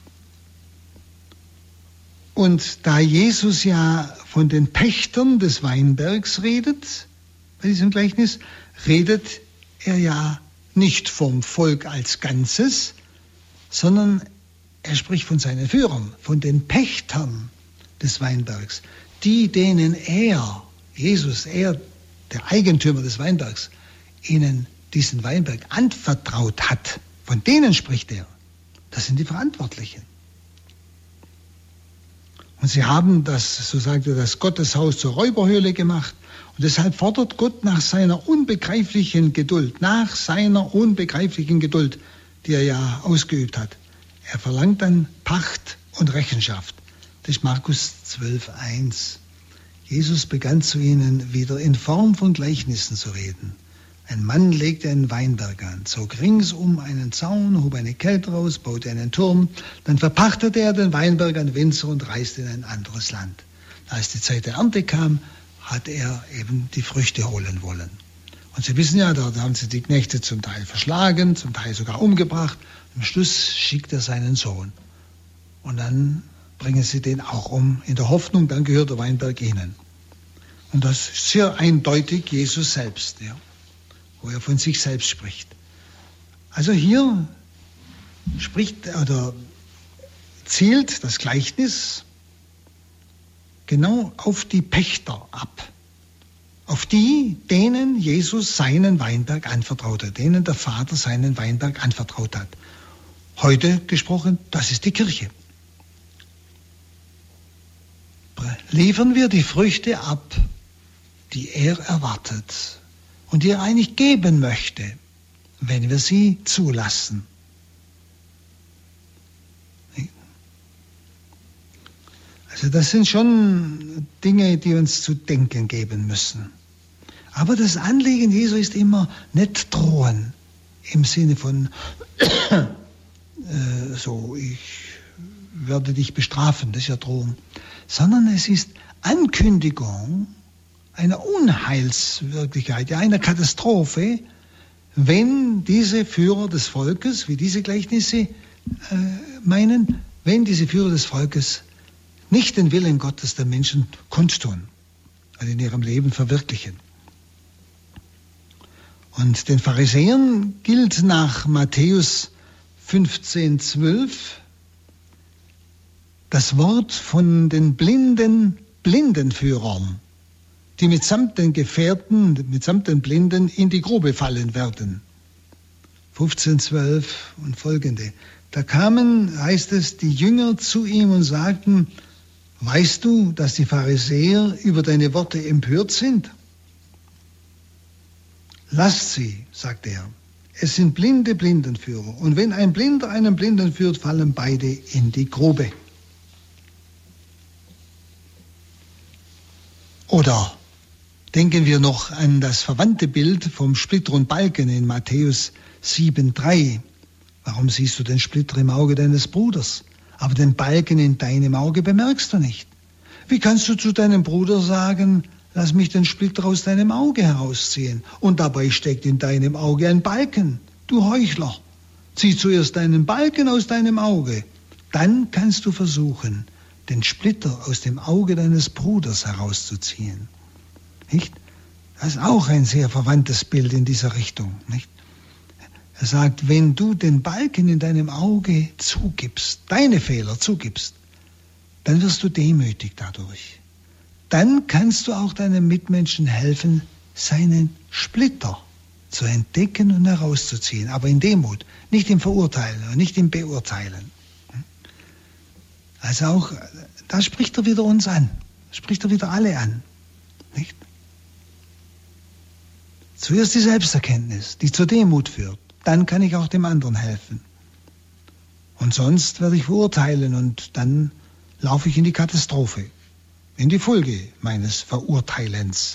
Und da Jesus ja von den Pächtern des Weinbergs redet, bei diesem Gleichnis, redet er ja nicht vom Volk als Ganzes, sondern Er spricht von seinen Führern, von den Pächtern des Weinbergs, die, denen er, Jesus, er, der Eigentümer des Weinbergs, ihnen diesen Weinberg anvertraut hat. Von denen spricht er. Das sind die Verantwortlichen. Und sie haben das, so sagt er, das Gotteshaus zur Räuberhöhle gemacht. Und deshalb fordert Gott nach seiner unbegreiflichen Geduld, nach seiner unbegreiflichen Geduld, die er ja ausgeübt hat. Er verlangt dann Pacht und Rechenschaft. Das ist Markus zwölf, eins. Jesus begann zu ihnen wieder in Form von Gleichnissen zu reden. Ein Mann legte einen Weinberg an, zog ringsum einen Zaun, hob eine Kälte raus, baute einen Turm. Dann verpachtete er den Weinberg an Winzer und reiste in ein anderes Land. Als die Zeit der Ernte kam, hat er eben die Früchte holen wollen. Und Sie wissen ja, da haben sie die Knechte zum Teil verschlagen, zum Teil sogar umgebracht. Am Schluss schickt er seinen Sohn. Und dann bringen sie den auch um, in der Hoffnung, dann gehört der Weinberg ihnen. Und das ist sehr eindeutig Jesus selbst, ja, wo er von sich selbst spricht. Also hier spricht oder zielt das Gleichnis genau auf die Pächter ab. Auf die, denen Jesus seinen Weinberg anvertraut hat, denen der Vater seinen Weinberg anvertraut hat. Heute gesprochen, das ist die Kirche. Liefern wir die Früchte ab, die er erwartet und die er eigentlich geben möchte, wenn wir sie zulassen. Also das sind schon Dinge, die uns zu denken geben müssen. Aber das Anliegen Jesu ist immer nicht drohen, im Sinne von, äh, so, ich werde dich bestrafen, das ist ja Drohung, sondern es ist Ankündigung einer Unheilswirklichkeit, ja, einer Katastrophe, wenn diese Führer des Volkes, wie diese Gleichnisse äh, meinen, wenn diese Führer des Volkes nicht den Willen Gottes der Menschen kundtun, also in ihrem Leben verwirklichen. Und den Pharisäern gilt nach Matthäus fünfzehn, zwölf das Wort von den blinden Blindenführern, die mitsamt den Gefährten, mitsamt den Blinden in die Grube fallen werden. fünfzehn, zwölf und folgende. Da kamen, heißt es, die Jünger zu ihm und sagten, weißt du, dass die Pharisäer über deine Worte empört sind? Lasst sie, sagt er. Es sind blinde Blindenführer. Und wenn ein Blinder einen Blinden führt, fallen beide in die Grube. Oder denken wir noch an das verwandte Bild vom Splitter und Balken in Matthäus sieben, drei. Warum siehst du den Splitter im Auge deines Bruders, aber den Balken in deinem Auge bemerkst du nicht? Wie kannst du zu deinem Bruder sagen, lass mich den Splitter aus deinem Auge herausziehen, und dabei steckt in deinem Auge ein Balken? Du Heuchler, zieh zuerst deinen Balken aus deinem Auge, dann kannst du versuchen, den Splitter aus dem Auge deines Bruders herauszuziehen. Nicht? Das ist auch ein sehr verwandtes Bild in dieser Richtung. Nicht? Er sagt, wenn du den Balken in deinem Auge zugibst, deine Fehler zugibst, dann wirst du demütig dadurch. Dann kannst du auch deinem Mitmenschen helfen, seinen Splitter zu entdecken und herauszuziehen. Aber in Demut, nicht im Verurteilen und nicht im Beurteilen. Also auch, da spricht er wieder uns an. Spricht er wieder alle an. Nicht? Zuerst die Selbsterkenntnis, die zur Demut führt. Dann kann ich auch dem anderen helfen. Und sonst werde ich verurteilen und dann laufe ich in die Katastrophe, in die Folge meines Verurteilens.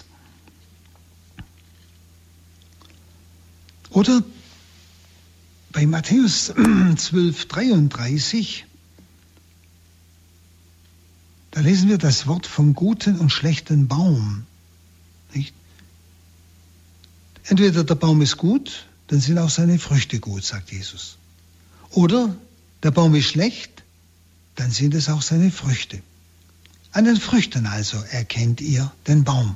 Oder bei Matthäus zwölf, dreiunddreißig, da lesen wir das Wort vom guten und schlechten Baum. Nicht? Entweder der Baum ist gut, dann sind auch seine Früchte gut, sagt Jesus. Oder der Baum ist schlecht, dann sind es auch seine Früchte. An den Früchten also erkennt ihr den Baum.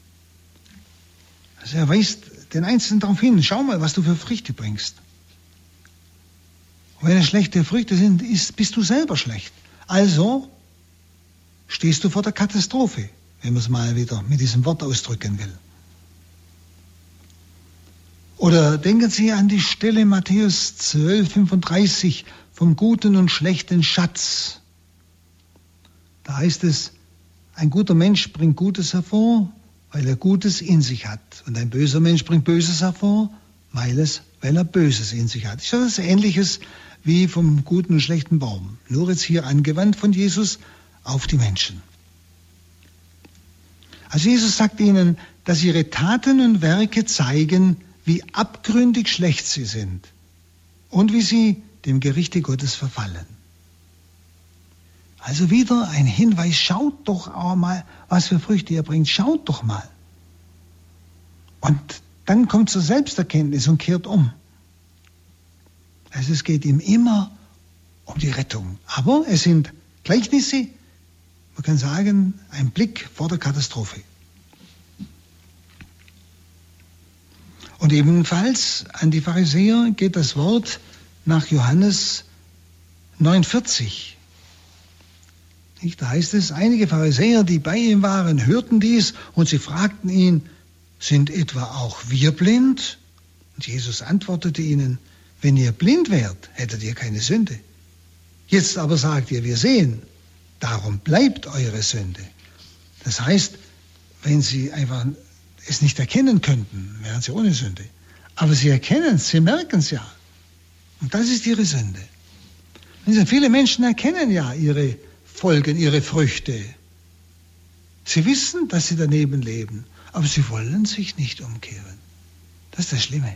Also er weist den Einzelnen darauf hin, schau mal, was du für Früchte bringst. Und wenn es schlechte Früchte sind, ist, bist du selber schlecht. Also stehst du vor der Katastrophe, wenn man es mal wieder mit diesem Wort ausdrücken will. Oder denken Sie an die Stelle Matthäus zwölf, fünfunddreißig vom guten und schlechten Schatz. Da heißt es, ein guter Mensch bringt Gutes hervor, weil er Gutes in sich hat. Und ein böser Mensch bringt Böses hervor, weil, es, weil er Böses in sich hat. Ist das Ähnliches wie vom guten und schlechten Baum. Nur jetzt hier angewandt von Jesus auf die Menschen. Also Jesus sagt ihnen, dass ihre Taten und Werke zeigen, wie abgründig schlecht sie sind und wie sie dem Gerichte Gottes verfallen. Also wieder ein Hinweis, schaut doch auch mal, was für Früchte ihr bringt, schaut doch mal. Und dann kommt zur Selbsterkenntnis und kehrt um. Also es geht ihm immer um die Rettung. Aber es sind Gleichnisse, man kann sagen, ein Blick vor der Katastrophe. Und ebenfalls an die Pharisäer geht das Wort nach Johannes neunundvierzig. Da heißt es, einige Pharisäer, die bei ihm waren, hörten dies und sie fragten ihn, sind etwa auch wir blind? Und Jesus antwortete ihnen, wenn ihr blind wärt, hättet ihr keine Sünde. Jetzt aber sagt ihr, wir sehen, darum bleibt eure Sünde. Das heißt, wenn sie einfach es nicht erkennen könnten, wären sie ohne Sünde. Aber sie erkennen es, sie merken es ja. Und das ist ihre Sünde. Viele Menschen erkennen ja ihre Folgen, ihre Früchte. Sie wissen, dass sie daneben leben, aber sie wollen sich nicht umkehren. Das ist das Schlimme.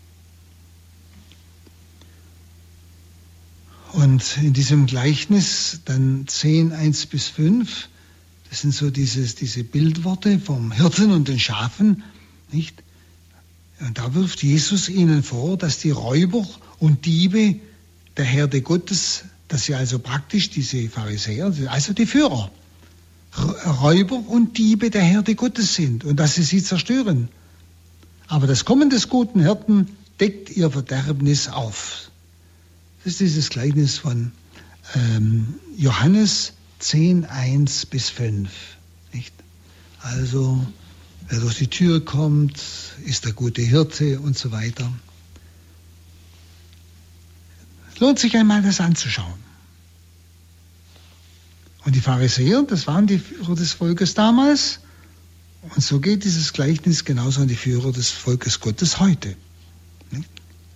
Und in diesem Gleichnis dann zehn, eins bis fünf, das sind so dieses, diese Bildworte vom Hirten und den Schafen, nicht? Und da wirft Jesus ihnen vor, dass die Räuber und Diebe der Herde Gottes, dass sie also praktisch diese Pharisäer, also die Führer, Räuber und Diebe der Herde Gottes sind und dass sie sie zerstören. Aber das Kommen des guten Hirten deckt ihr Verderbnis auf. Das ist dieses Gleichnis von ähm, Johannes zehn, eins bis fünf. Nicht? Also, wer durch die Tür kommt, ist der gute Hirte und so weiter. Es lohnt sich einmal, das anzuschauen. Und die Pharisäer, das waren die Führer des Volkes damals. Und so geht dieses Gleichnis genauso an die Führer des Volkes Gottes heute. Nicht?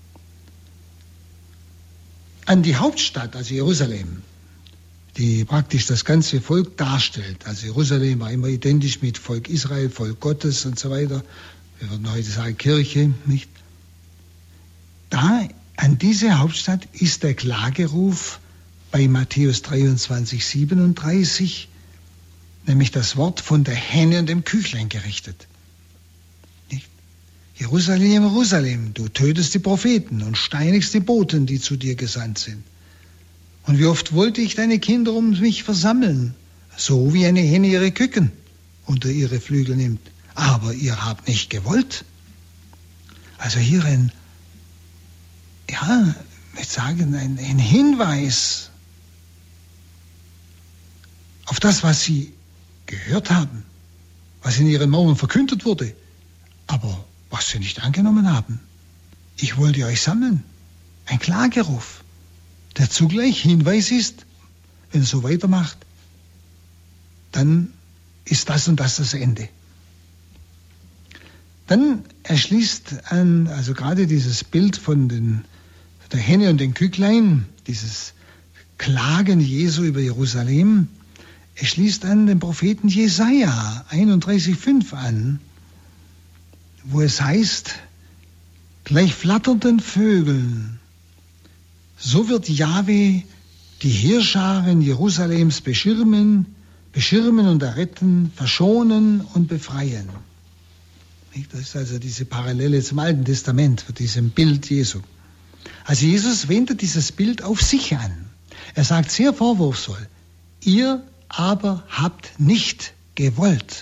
An die Hauptstadt, also Jerusalem, die praktisch das ganze Volk darstellt. Also Jerusalem war immer identisch mit Volk Israel, Volk Gottes und so weiter. Wir würden heute sagen Kirche, nicht? Da, an diese Hauptstadt ist der Klageruf bei Matthäus dreiundzwanzig, siebenunddreißig, nämlich das Wort von der Henne und dem Küchlein gerichtet. Nicht? Jerusalem, Jerusalem, du tötest die Propheten und steinigst die Boten, die zu dir gesandt sind. Und wie oft wollte ich deine Kinder um mich versammeln, so wie eine Henne ihre Küken unter ihre Flügel nimmt. Aber ihr habt nicht gewollt. Also hier ein, ja, ich würde sagen, ein, ein Hinweis auf das, was sie gehört haben, was in ihren Mauern verkündet wurde, aber was sie nicht angenommen haben. Ich wollte euch sammeln. Ein Klageruf, der zugleich Hinweis ist, wenn es so weitermacht, dann ist das und das das Ende. Dann erschließt an, also gerade dieses Bild von den, der Henne und den Küchlein, dieses Klagen Jesu über Jerusalem, er schließt an den Propheten Jesaja einunddreißig, fünf an, wo es heißt, gleich flatternden Vögeln, so wird Jahwe die Heerscharen Jerusalems beschirmen, beschirmen und erretten, verschonen und befreien. Das ist also diese Parallele zum Alten Testament, für diesem Bild Jesu. Also Jesus wendet dieses Bild auf sich an. Er sagt sehr vorwurfsvoll, ihr aber habt nicht gewollt.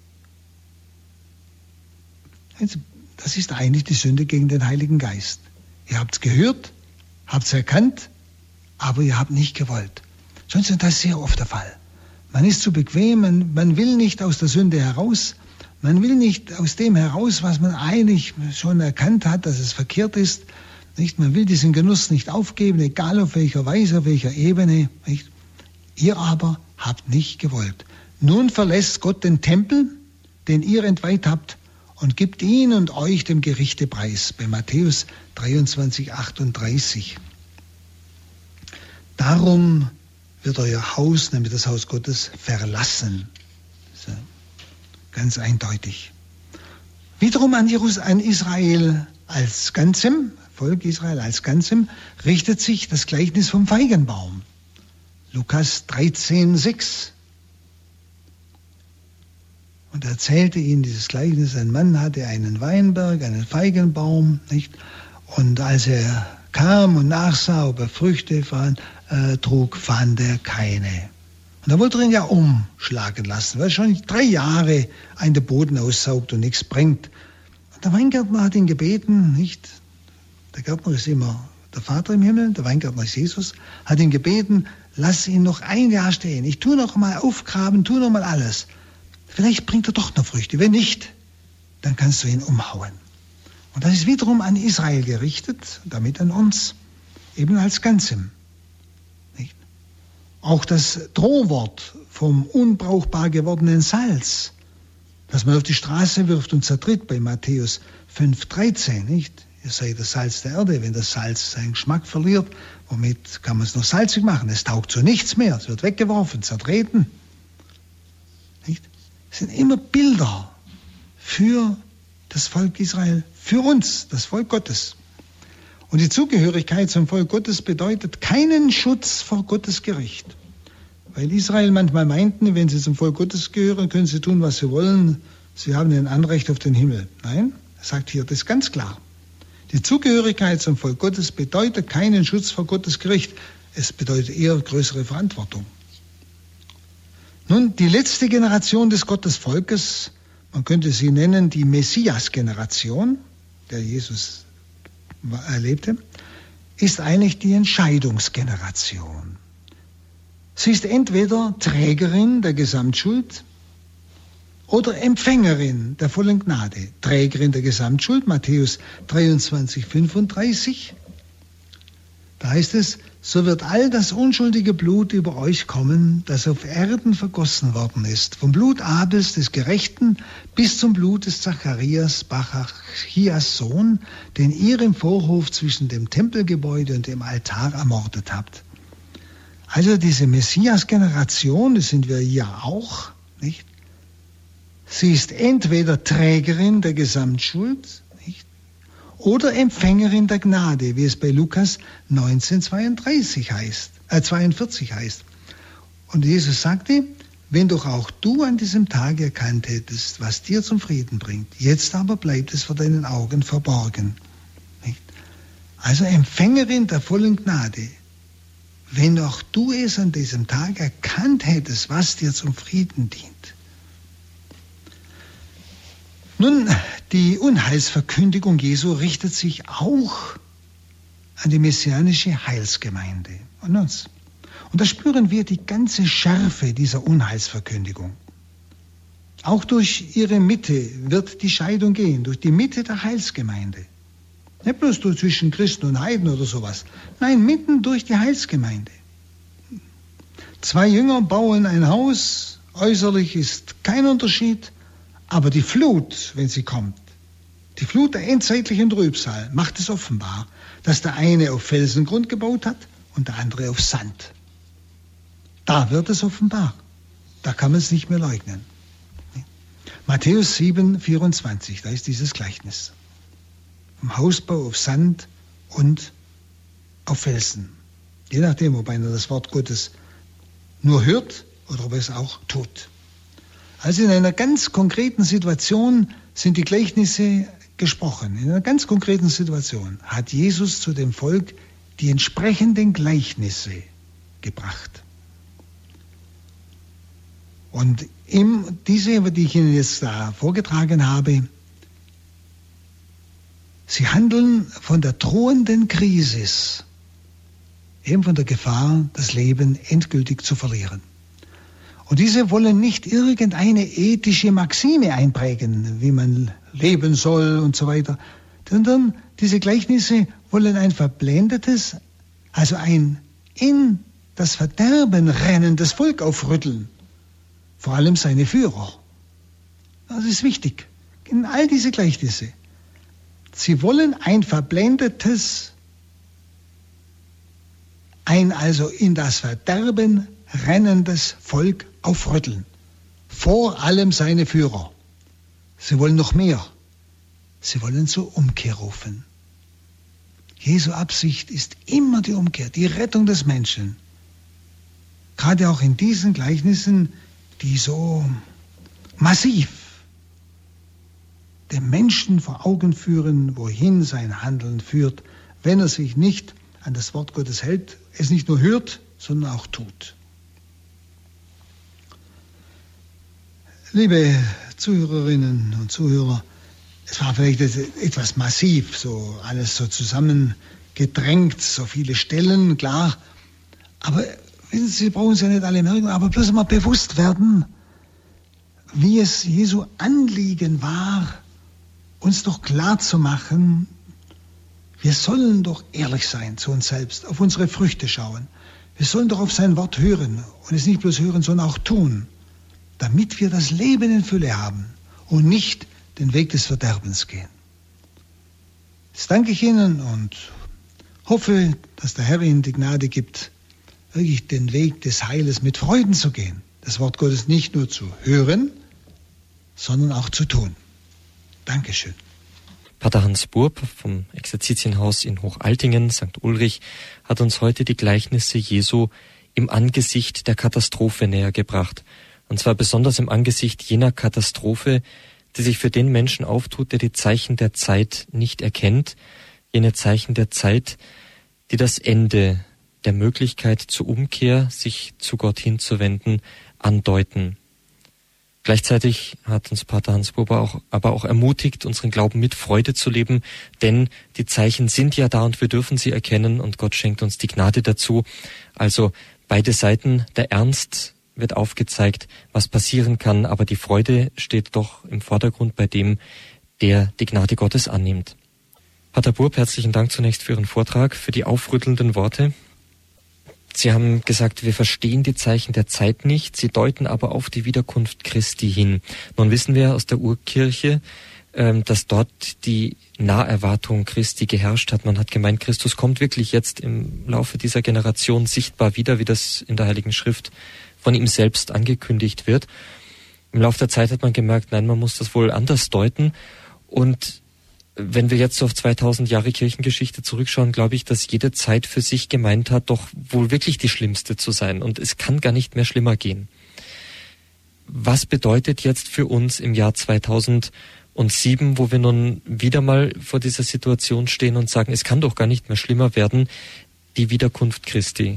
Also, das ist eigentlich die Sünde gegen den Heiligen Geist. Ihr habt es gehört, habt es erkannt, aber ihr habt nicht gewollt. Sonst ist das sehr oft der Fall. Man ist zu bequem, man, man will nicht aus der Sünde heraus, man will nicht aus dem heraus, was man eigentlich schon erkannt hat, dass es verkehrt ist. Nicht? Man will diesen Genuss nicht aufgeben, egal auf welcher Weise, auf welcher Ebene. Nicht? Ihr aber habt nicht gewollt. Nun verlässt Gott den Tempel, den ihr entweiht habt, und gibt ihn und euch dem Gerichte preis. Bei Matthäus dreiundzwanzig, achtunddreißig. Darum wird euer Haus, nämlich das Haus Gottes, verlassen. So, ganz eindeutig. Wiederum an, Jerus- an Israel als Ganzem, Volk Israel als Ganzem, richtet sich das Gleichnis vom Feigenbaum. Lukas dreizehn, sechs. Und er erzählte ihnen dieses Gleichnis, ein Mann hatte einen Weinberg, einen Feigenbaum, nicht? Und als er kam und nachsah, ob er Früchte fand, äh, trug, fand er keine. Und er wollte ihn ja umschlagen lassen, weil er schon drei Jahre einen den Boden aussaugt und nichts bringt. Und der Weingärtner hat ihn gebeten, nicht? Der Gärtner ist immer der Vater im Himmel, der Weingärtner ist Jesus, hat ihn gebeten, lass ihn noch ein Jahr stehen. Ich tue noch mal aufgraben, tue noch mal alles. Vielleicht bringt er doch noch Früchte. Wenn nicht, dann kannst du ihn umhauen. Und das ist wiederum an Israel gerichtet, damit an uns, eben als Ganzem. Nicht? Auch das Drohwort vom unbrauchbar gewordenen Salz, das man auf die Straße wirft und zertritt, bei Matthäus fünf, dreizehn, nicht? Ihr seid das Salz der Erde. Wenn das Salz seinen Geschmack verliert, womit kann man es noch salzig machen? Es taugt zu nichts mehr. Es wird weggeworfen, zertreten. Nicht? Es sind immer Bilder für das Volk Israel, für uns, das Volk Gottes. Und die Zugehörigkeit zum Volk Gottes bedeutet keinen Schutz vor Gottes Gericht. Weil Israel manchmal meinten, wenn sie zum Volk Gottes gehören, können sie tun, was sie wollen. Sie haben ein Anrecht auf den Himmel. Nein, er sagt hier, das ist ganz klar. Die Zugehörigkeit zum Volk Gottes bedeutet keinen Schutz vor Gottes Gericht. Es bedeutet eher größere Verantwortung. Nun, die letzte Generation des Gottesvolkes, man könnte sie nennen die Messias-Generation, der Jesus erlebte, ist eigentlich die Entscheidungsgeneration. Sie ist entweder Trägerin der Gesamtschuld oder Empfängerin der vollen Gnade. Trägerin der Gesamtschuld, Matthäus dreiundzwanzig, fünfunddreißig. Da heißt es, so wird all das unschuldige Blut über euch kommen, das auf Erden vergossen worden ist, vom Blut Abels des Gerechten bis zum Blut des Zacharias, Barachias Sohn, den ihr im Vorhof zwischen dem Tempelgebäude und dem Altar ermordet habt. Also diese Messias-Generation, das sind wir ja auch, nicht? Sie ist entweder Trägerin der Gesamtschuld, nicht? Oder Empfängerin der Gnade, wie es bei Lukas neunzehn, zweiunddreißig heißt, äh, zweiundvierzig heißt. Und Jesus sagte, wenn doch auch du an diesem Tag erkannt hättest, was dir zum Frieden bringt, jetzt aber bleibt es vor deinen Augen verborgen. Nicht? Also Empfängerin der vollen Gnade. Wenn auch du es an diesem Tag erkannt hättest, was dir zum Frieden dient. Nun, die Unheilsverkündigung Jesu richtet sich auch an die messianische Heilsgemeinde und uns. Und da spüren wir die ganze Schärfe dieser Unheilsverkündigung. Auch durch ihre Mitte wird die Scheidung gehen, durch die Mitte der Heilsgemeinde. Nicht bloß durch zwischen Christen und Heiden oder sowas. Nein, mitten durch die Heilsgemeinde. Zwei Jünger bauen ein Haus, äußerlich ist kein Unterschied, aber die Flut, wenn sie kommt, die Flut der endzeitlichen Trübsal, macht es offenbar, dass der eine auf Felsengrund gebaut hat und der andere auf Sand. Da wird es offenbar. Da kann man es nicht mehr leugnen. Matthäus sieben, vierundzwanzig, da ist dieses Gleichnis. Vom Hausbau auf Sand und auf Felsen. Je nachdem, ob einer das Wort Gottes nur hört oder ob er es auch tut. Also in einer ganz konkreten Situation sind die Gleichnisse gesprochen. In einer ganz konkreten Situation hat Jesus zu dem Volk die entsprechenden Gleichnisse gebracht. Und in diese, die ich Ihnen jetzt da vorgetragen habe, sie handeln von der drohenden Krise eben von der Gefahr, das Leben endgültig zu verlieren. Und diese wollen nicht irgendeine ethische Maxime einprägen, wie man leben soll und so weiter, sondern diese Gleichnisse wollen ein verblendetes, also ein in das Verderben rennendes Volk aufrütteln, vor allem seine Führer. Das ist wichtig, in all diese Gleichnisse. Sie wollen ein verblendetes, ein also in das Verderben rennendes Volk aufrütteln, vor allem seine Führer. Sie wollen noch mehr. Sie wollen zur Umkehr rufen. Jesu Absicht ist immer die Umkehr, die Rettung des Menschen. Gerade auch in diesen Gleichnissen, die so massiv dem Menschen vor Augen führen, wohin sein Handeln führt, wenn er sich nicht an das Wort Gottes hält, es nicht nur hört, sondern auch tut. Liebe Zuhörerinnen und Zuhörer, es war vielleicht etwas massiv, so alles so zusammengedrängt, so viele Stellen, klar. Aber wissen Sie, Sie brauchen es ja nicht alle merken, aber bloß mal bewusst werden, wie es Jesu Anliegen war, uns doch klar zu machen, wir sollen doch ehrlich sein zu uns selbst, auf unsere Früchte schauen. Wir sollen doch auf sein Wort hören und es nicht bloß hören, sondern auch tun, damit wir das Leben in Fülle haben und nicht den Weg des Verderbens gehen. Jetzt danke ich Ihnen und hoffe, dass der Herr Ihnen die Gnade gibt, wirklich den Weg des Heiles mit Freuden zu gehen. Das Wort Gottes nicht nur zu hören, sondern auch zu tun. Dankeschön. Pater Hans Burb vom Exerzitienhaus in Hochaltingen, Sankt Ulrich, hat uns heute die Gleichnisse Jesu im Angesicht der Katastrophe näher gebracht. Und zwar besonders im Angesicht jener Katastrophe, die sich für den Menschen auftut, der die Zeichen der Zeit nicht erkennt, jene Zeichen der Zeit, die das Ende der Möglichkeit zur Umkehr, sich zu Gott hinzuwenden, andeuten. Gleichzeitig hat uns Pater Hans Burber auch, aber auch ermutigt, unseren Glauben mit Freude zu leben, denn die Zeichen sind ja da und wir dürfen sie erkennen und Gott schenkt uns die Gnade dazu. Also beide Seiten, der Ernst wird aufgezeigt, was passieren kann, aber die Freude steht doch im Vordergrund bei dem, der die Gnade Gottes annimmt. Pater Burb, herzlichen Dank zunächst für Ihren Vortrag, für die aufrüttelnden Worte. Sie haben gesagt, wir verstehen die Zeichen der Zeit nicht, sie deuten aber auf die Wiederkunft Christi hin. Nun wissen wir aus der Urkirche, dass dort die Naherwartung Christi geherrscht hat. Man hat gemeint, Christus kommt wirklich jetzt im Laufe dieser Generation sichtbar wieder, wie das in der Heiligen Schrift von ihm selbst angekündigt wird. Im Laufe der Zeit hat man gemerkt, nein, man muss das wohl anders deuten. Und wenn wir jetzt so auf zweitausend Jahre Kirchengeschichte zurückschauen, glaube ich, dass jede Zeit für sich gemeint hat, doch wohl wirklich die schlimmste zu sein. Und es kann gar nicht mehr schlimmer gehen. Was bedeutet jetzt für uns im Jahr zweitausendsieben, wo wir nun wieder mal vor dieser Situation stehen und sagen, es kann doch gar nicht mehr schlimmer werden, die Wiederkunft Christi?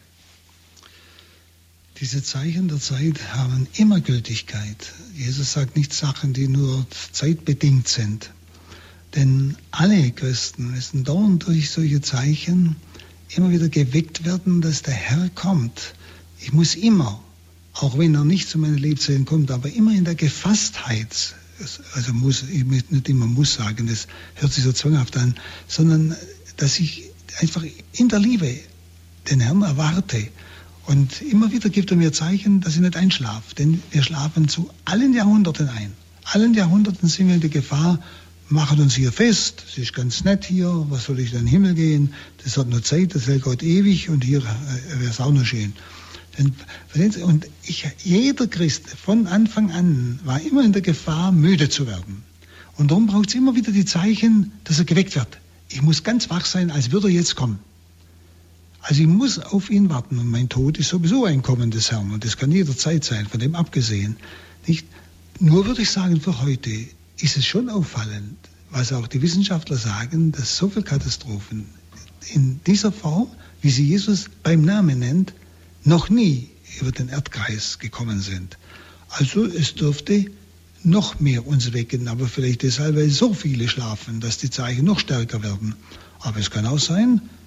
Diese Zeichen der Zeit haben immer Gültigkeit. Jesus sagt nicht Sachen, die nur zeitbedingt sind. Denn alle Christen müssen dauernd durch solche Zeichen immer wieder geweckt werden, dass der Herr kommt. Ich muss immer, auch wenn er nicht zu meinen Lebzeiten kommt, aber immer in der Gefasstheit, also muss, ich muss nicht immer muss sagen, das hört sich so zwanghaft an, sondern dass ich einfach in der Liebe den Herrn erwarte. Und immer wieder gibt er mir Zeichen, dass ich nicht einschlafe. Denn wir schlafen zu allen Jahrhunderten ein. Allen Jahrhunderten sind wir in der Gefahr, machen uns hier fest, es ist ganz nett hier, was soll ich in den Himmel gehen, das hat nur Zeit, das hält Gott ewig und hier äh, wäre es auch noch schön. Und ich, jeder Christ von Anfang an war immer in der Gefahr, müde zu werden. Und darum braucht es immer wieder die Zeichen, dass er geweckt wird. Ich muss ganz wach sein, als würde er jetzt kommen. Also ich muss auf ihn warten und mein Tod ist sowieso ein Kommen des Herrn und das kann jederzeit sein, von dem abgesehen. Nicht? Nur würde ich sagen, für heute ist es schon auffallend, was auch die Wissenschaftler sagen, dass so viele Katastrophen in dieser Form, wie sie Jesus beim Namen nennt, noch nie über den Erdkreis gekommen sind. Also es dürfte noch mehr uns wecken, aber vielleicht deshalb, weil so viele schlafen, dass die Zeichen noch stärker werden. Aber es kann auch sein,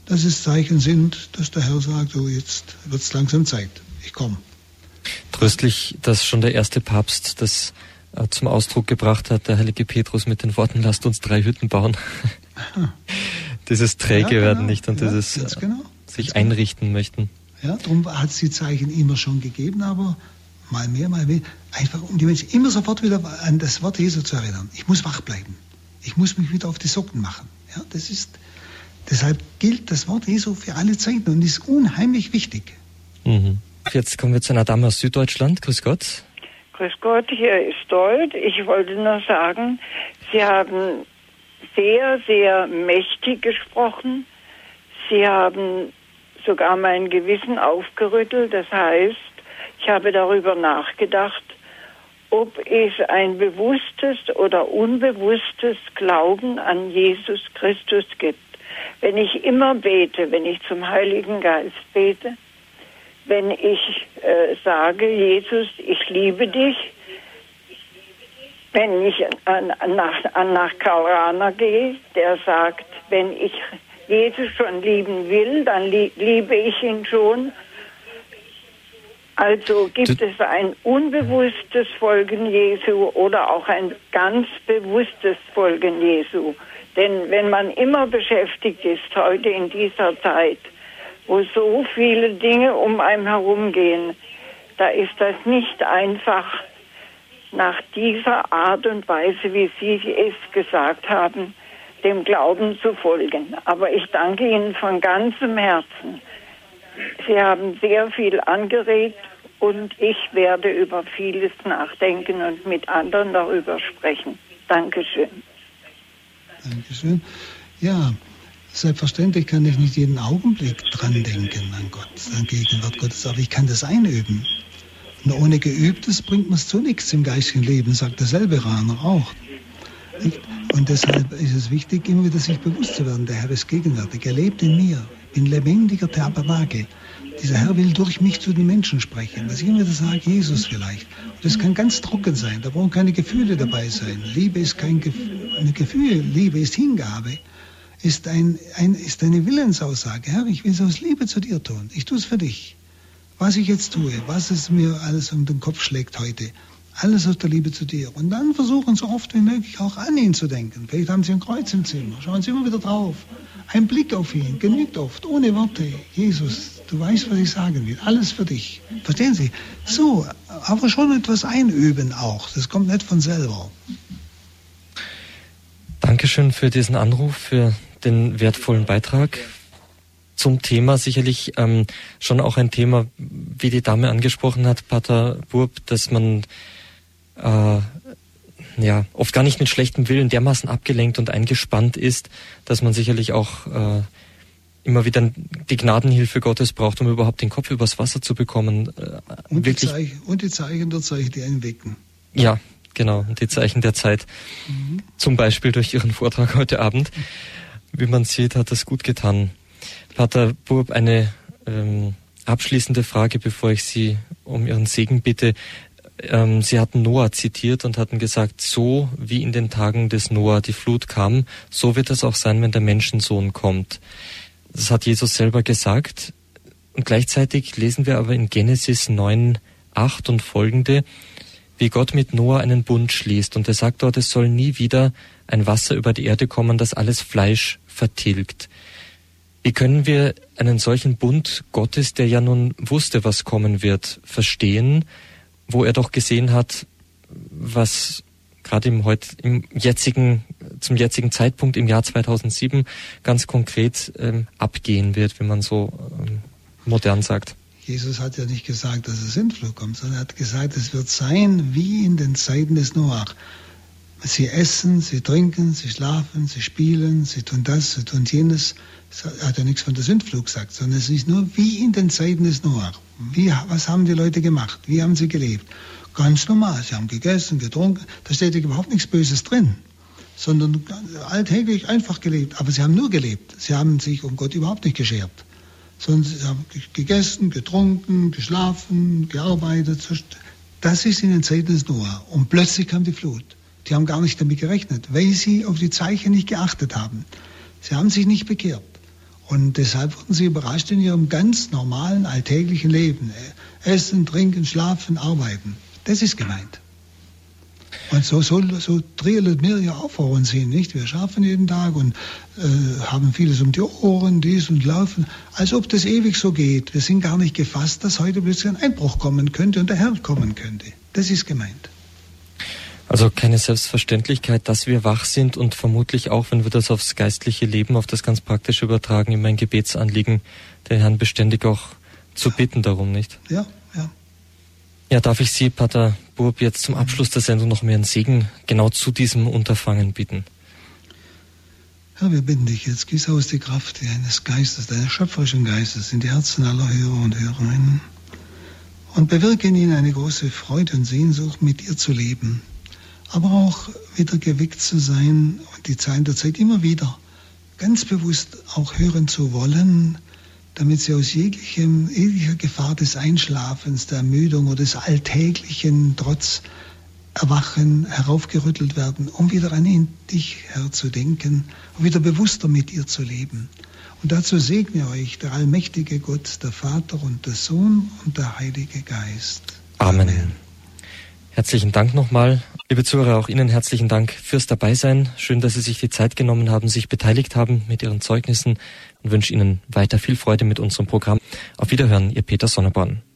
dass es Zeichen sind, dass der Herr sagt, so jetzt wird es langsam Zeit, ich komme. Tröstlich, dass schon der erste Papst das äh, zum Ausdruck gebracht hat, der heilige Petrus mit den Worten, lasst uns drei Hütten bauen. Dieses träge ja, genau. werden nicht und ja, dieses genau. sich genau. einrichten möchten. Ja, darum hat es die Zeichen immer schon gegeben, aber mal mehr, mal mehr, einfach um die Menschen immer sofort wieder an das Wort Jesu zu erinnern. Ich muss wach bleiben. Ich muss mich wieder auf die Socken machen. Ja, das ist, deshalb gilt das Wort Jesu für alle Zeiten und ist unheimlich wichtig. Mhm. Jetzt kommen wir zu einer Dame aus Süddeutschland. Grüß Gott. Grüß Gott, hier ist Dold. Ich wollte nur sagen, Sie haben sehr, sehr mächtig gesprochen. Sie haben sogar mein Gewissen aufgerüttelt. Das heißt, ich habe darüber nachgedacht, ob es ein bewusstes oder unbewusstes Glauben an Jesus Christus gibt. Wenn ich immer bete, wenn ich zum Heiligen Geist bete, wenn ich äh, sage, Jesus, ich liebe dich, wenn ich an, an, nach, an nach Karl Rahner gehe, der sagt, wenn ich Jesus schon lieben will, dann li- liebe ich ihn schon. Also gibt es ein unbewusstes Folgen Jesu oder auch ein ganz bewusstes Folgen Jesu. Denn wenn man immer beschäftigt ist, heute in dieser Zeit, wo so viele Dinge um einen herumgehen, da ist das nicht einfach, nach dieser Art und Weise, wie Sie es gesagt haben, dem Glauben zu folgen. Aber ich danke Ihnen von ganzem Herzen. Sie haben sehr viel angeregt und ich werde über vieles nachdenken und mit anderen darüber sprechen. Dankeschön. Dankeschön. Ja, selbstverständlich kann ich nicht jeden Augenblick dran denken an Gott, an Gegenwart Gottes, aber ich kann das einüben. Und ohne Geübtes bringt man es zu nichts im geistigen Leben, sagt derselbe Rahner auch. Und deshalb ist es wichtig, immer wieder sich bewusst zu werden, der Herr ist gegenwärtig, er lebt in mir, ich bin lebendiger Tabernakel. Dieser Herr will durch mich zu den Menschen sprechen. Was ich immer wieder sage, Jesus vielleicht. Und das kann ganz trocken sein, da brauchen keine Gefühle dabei sein. Liebe ist kein Gefühl, eine Gefühl, Liebe ist Hingabe. Ist, ein, ein, ist eine Willensaussage. Herr, ich will es aus Liebe zu dir tun. Ich tue es für dich. Was ich jetzt tue, was es mir alles um den Kopf schlägt heute, alles aus der Liebe zu dir. Und dann versuchen so oft wie möglich auch an ihn zu denken. Vielleicht haben Sie ein Kreuz im Zimmer. Schauen Sie immer wieder drauf. Ein Blick auf ihn genügt oft, ohne Worte. Jesus, du weißt, was ich sagen will. Alles für dich. Verstehen Sie? So, aber schon etwas einüben auch. Das kommt nicht von selber. Dankeschön für diesen Anruf, für den wertvollen Beitrag zum Thema. Sicherlich ähm, schon auch ein Thema, wie die Dame angesprochen hat, Pater Burb, dass man äh, ja oft gar nicht mit schlechtem Willen dermaßen abgelenkt und eingespannt ist, dass man sicherlich auch äh, immer wieder die Gnadenhilfe Gottes braucht, um überhaupt den Kopf übers Wasser zu bekommen. Äh, und, die Zeichen, und die Zeichen der Zeit, die einen wecken. Ja, genau, die Zeichen der Zeit. Mhm. Zum Beispiel durch Ihren Vortrag heute Abend. Wie man sieht, hat das gut getan. Pater Burb, eine ähm, abschließende Frage, bevor ich Sie um Ihren Segen bitte. Ähm, Sie hatten Noah zitiert und hatten gesagt, so wie in den Tagen des Noah die Flut kam, so wird es auch sein, wenn der Menschensohn kommt. Das hat Jesus selber gesagt. Und gleichzeitig lesen wir aber in Genesis neun, acht und folgende, wie Gott mit Noah einen Bund schließt. Und er sagt dort, es soll nie wieder ein Wasser über die Erde kommen, das alles Fleisch vertilgt. Wie können wir einen solchen Bund Gottes, der ja nun wusste, was kommen wird, verstehen, wo er doch gesehen hat, was gerade im, heut, im jetzigen, zum jetzigen Zeitpunkt im Jahr zweitausendsieben ganz konkret ähm, abgehen wird, wenn man so ähm, modern sagt? Jesus hat ja nicht gesagt, dass es Sintflut kommt, sondern er hat gesagt, es wird sein wie in den Zeiten des Noach. Sie essen, sie trinken, sie schlafen, sie spielen, sie tun das, sie tun jenes. Er hat ja nichts von der Sintflut gesagt, sondern es ist nur wie in den Zeiten des Noach. Wie, was haben die Leute gemacht? Wie haben sie gelebt? Ganz normal. Sie haben gegessen, getrunken. Da steht überhaupt nichts Böses drin, sondern alltäglich einfach gelebt. Aber sie haben nur gelebt. Sie haben sich um Gott überhaupt nicht geschert. Sondern sie haben gegessen, getrunken, geschlafen, gearbeitet. Das ist in den Zeiten des Noah. Und plötzlich kam die Flut. Die haben gar nicht damit gerechnet, weil sie auf die Zeichen nicht geachtet haben. Sie haben sich nicht bekehrt. Und deshalb wurden sie überrascht in ihrem ganz normalen, alltäglichen Leben. Essen, trinken, schlafen, arbeiten. Das ist gemeint. Und so, so, so trielt mir ja auch vor uns hin, nicht? Wir schaffen jeden Tag und äh, haben vieles um die Ohren, dies und laufen, als ob das ewig so geht. Wir sind gar nicht gefasst, dass heute plötzlich ein Einbruch kommen könnte und der Herr kommen könnte. Das ist gemeint. Also keine Selbstverständlichkeit, dass wir wach sind und vermutlich auch, wenn wir das aufs geistliche Leben, auf das ganz Praktische übertragen, in mein Gebetsanliegen, den Herrn beständig auch zu bitten darum, nicht? Ja, ja. Ja, darf ich Sie, Pater Burb, jetzt zum Abschluss der Sendung noch mehr einen Segen genau zu diesem Unterfangen bitten? Herr, wir bitten dich jetzt, gieß aus die Kraft deines Geistes, deines schöpferischen Geistes in die Herzen aller Hörer und Hörerinnen und bewirke in ihnen eine große Freude und Sehnsucht, mit dir zu leben, aber auch wieder geweckt zu sein und die Zeit der Zeit immer wieder ganz bewusst auch hören zu wollen, damit sie aus jeglichem, jeglicher Gefahr des Einschlafens, der Ermüdung oder des Alltäglichen trotz Erwachen heraufgerüttelt werden, um wieder an dich, Herr, zu denken und wieder bewusster mit dir zu leben. Und dazu segne euch der allmächtige Gott, der Vater und der Sohn und der Heilige Geist. Amen. Amen. Herzlichen Dank nochmal. Liebe Zuhörer, auch Ihnen herzlichen Dank fürs Dabeisein. Schön, dass Sie sich die Zeit genommen haben, sich beteiligt haben mit Ihren Zeugnissen und wünsche Ihnen weiter viel Freude mit unserem Programm. Auf Wiederhören, Ihr Peter Sonneborn.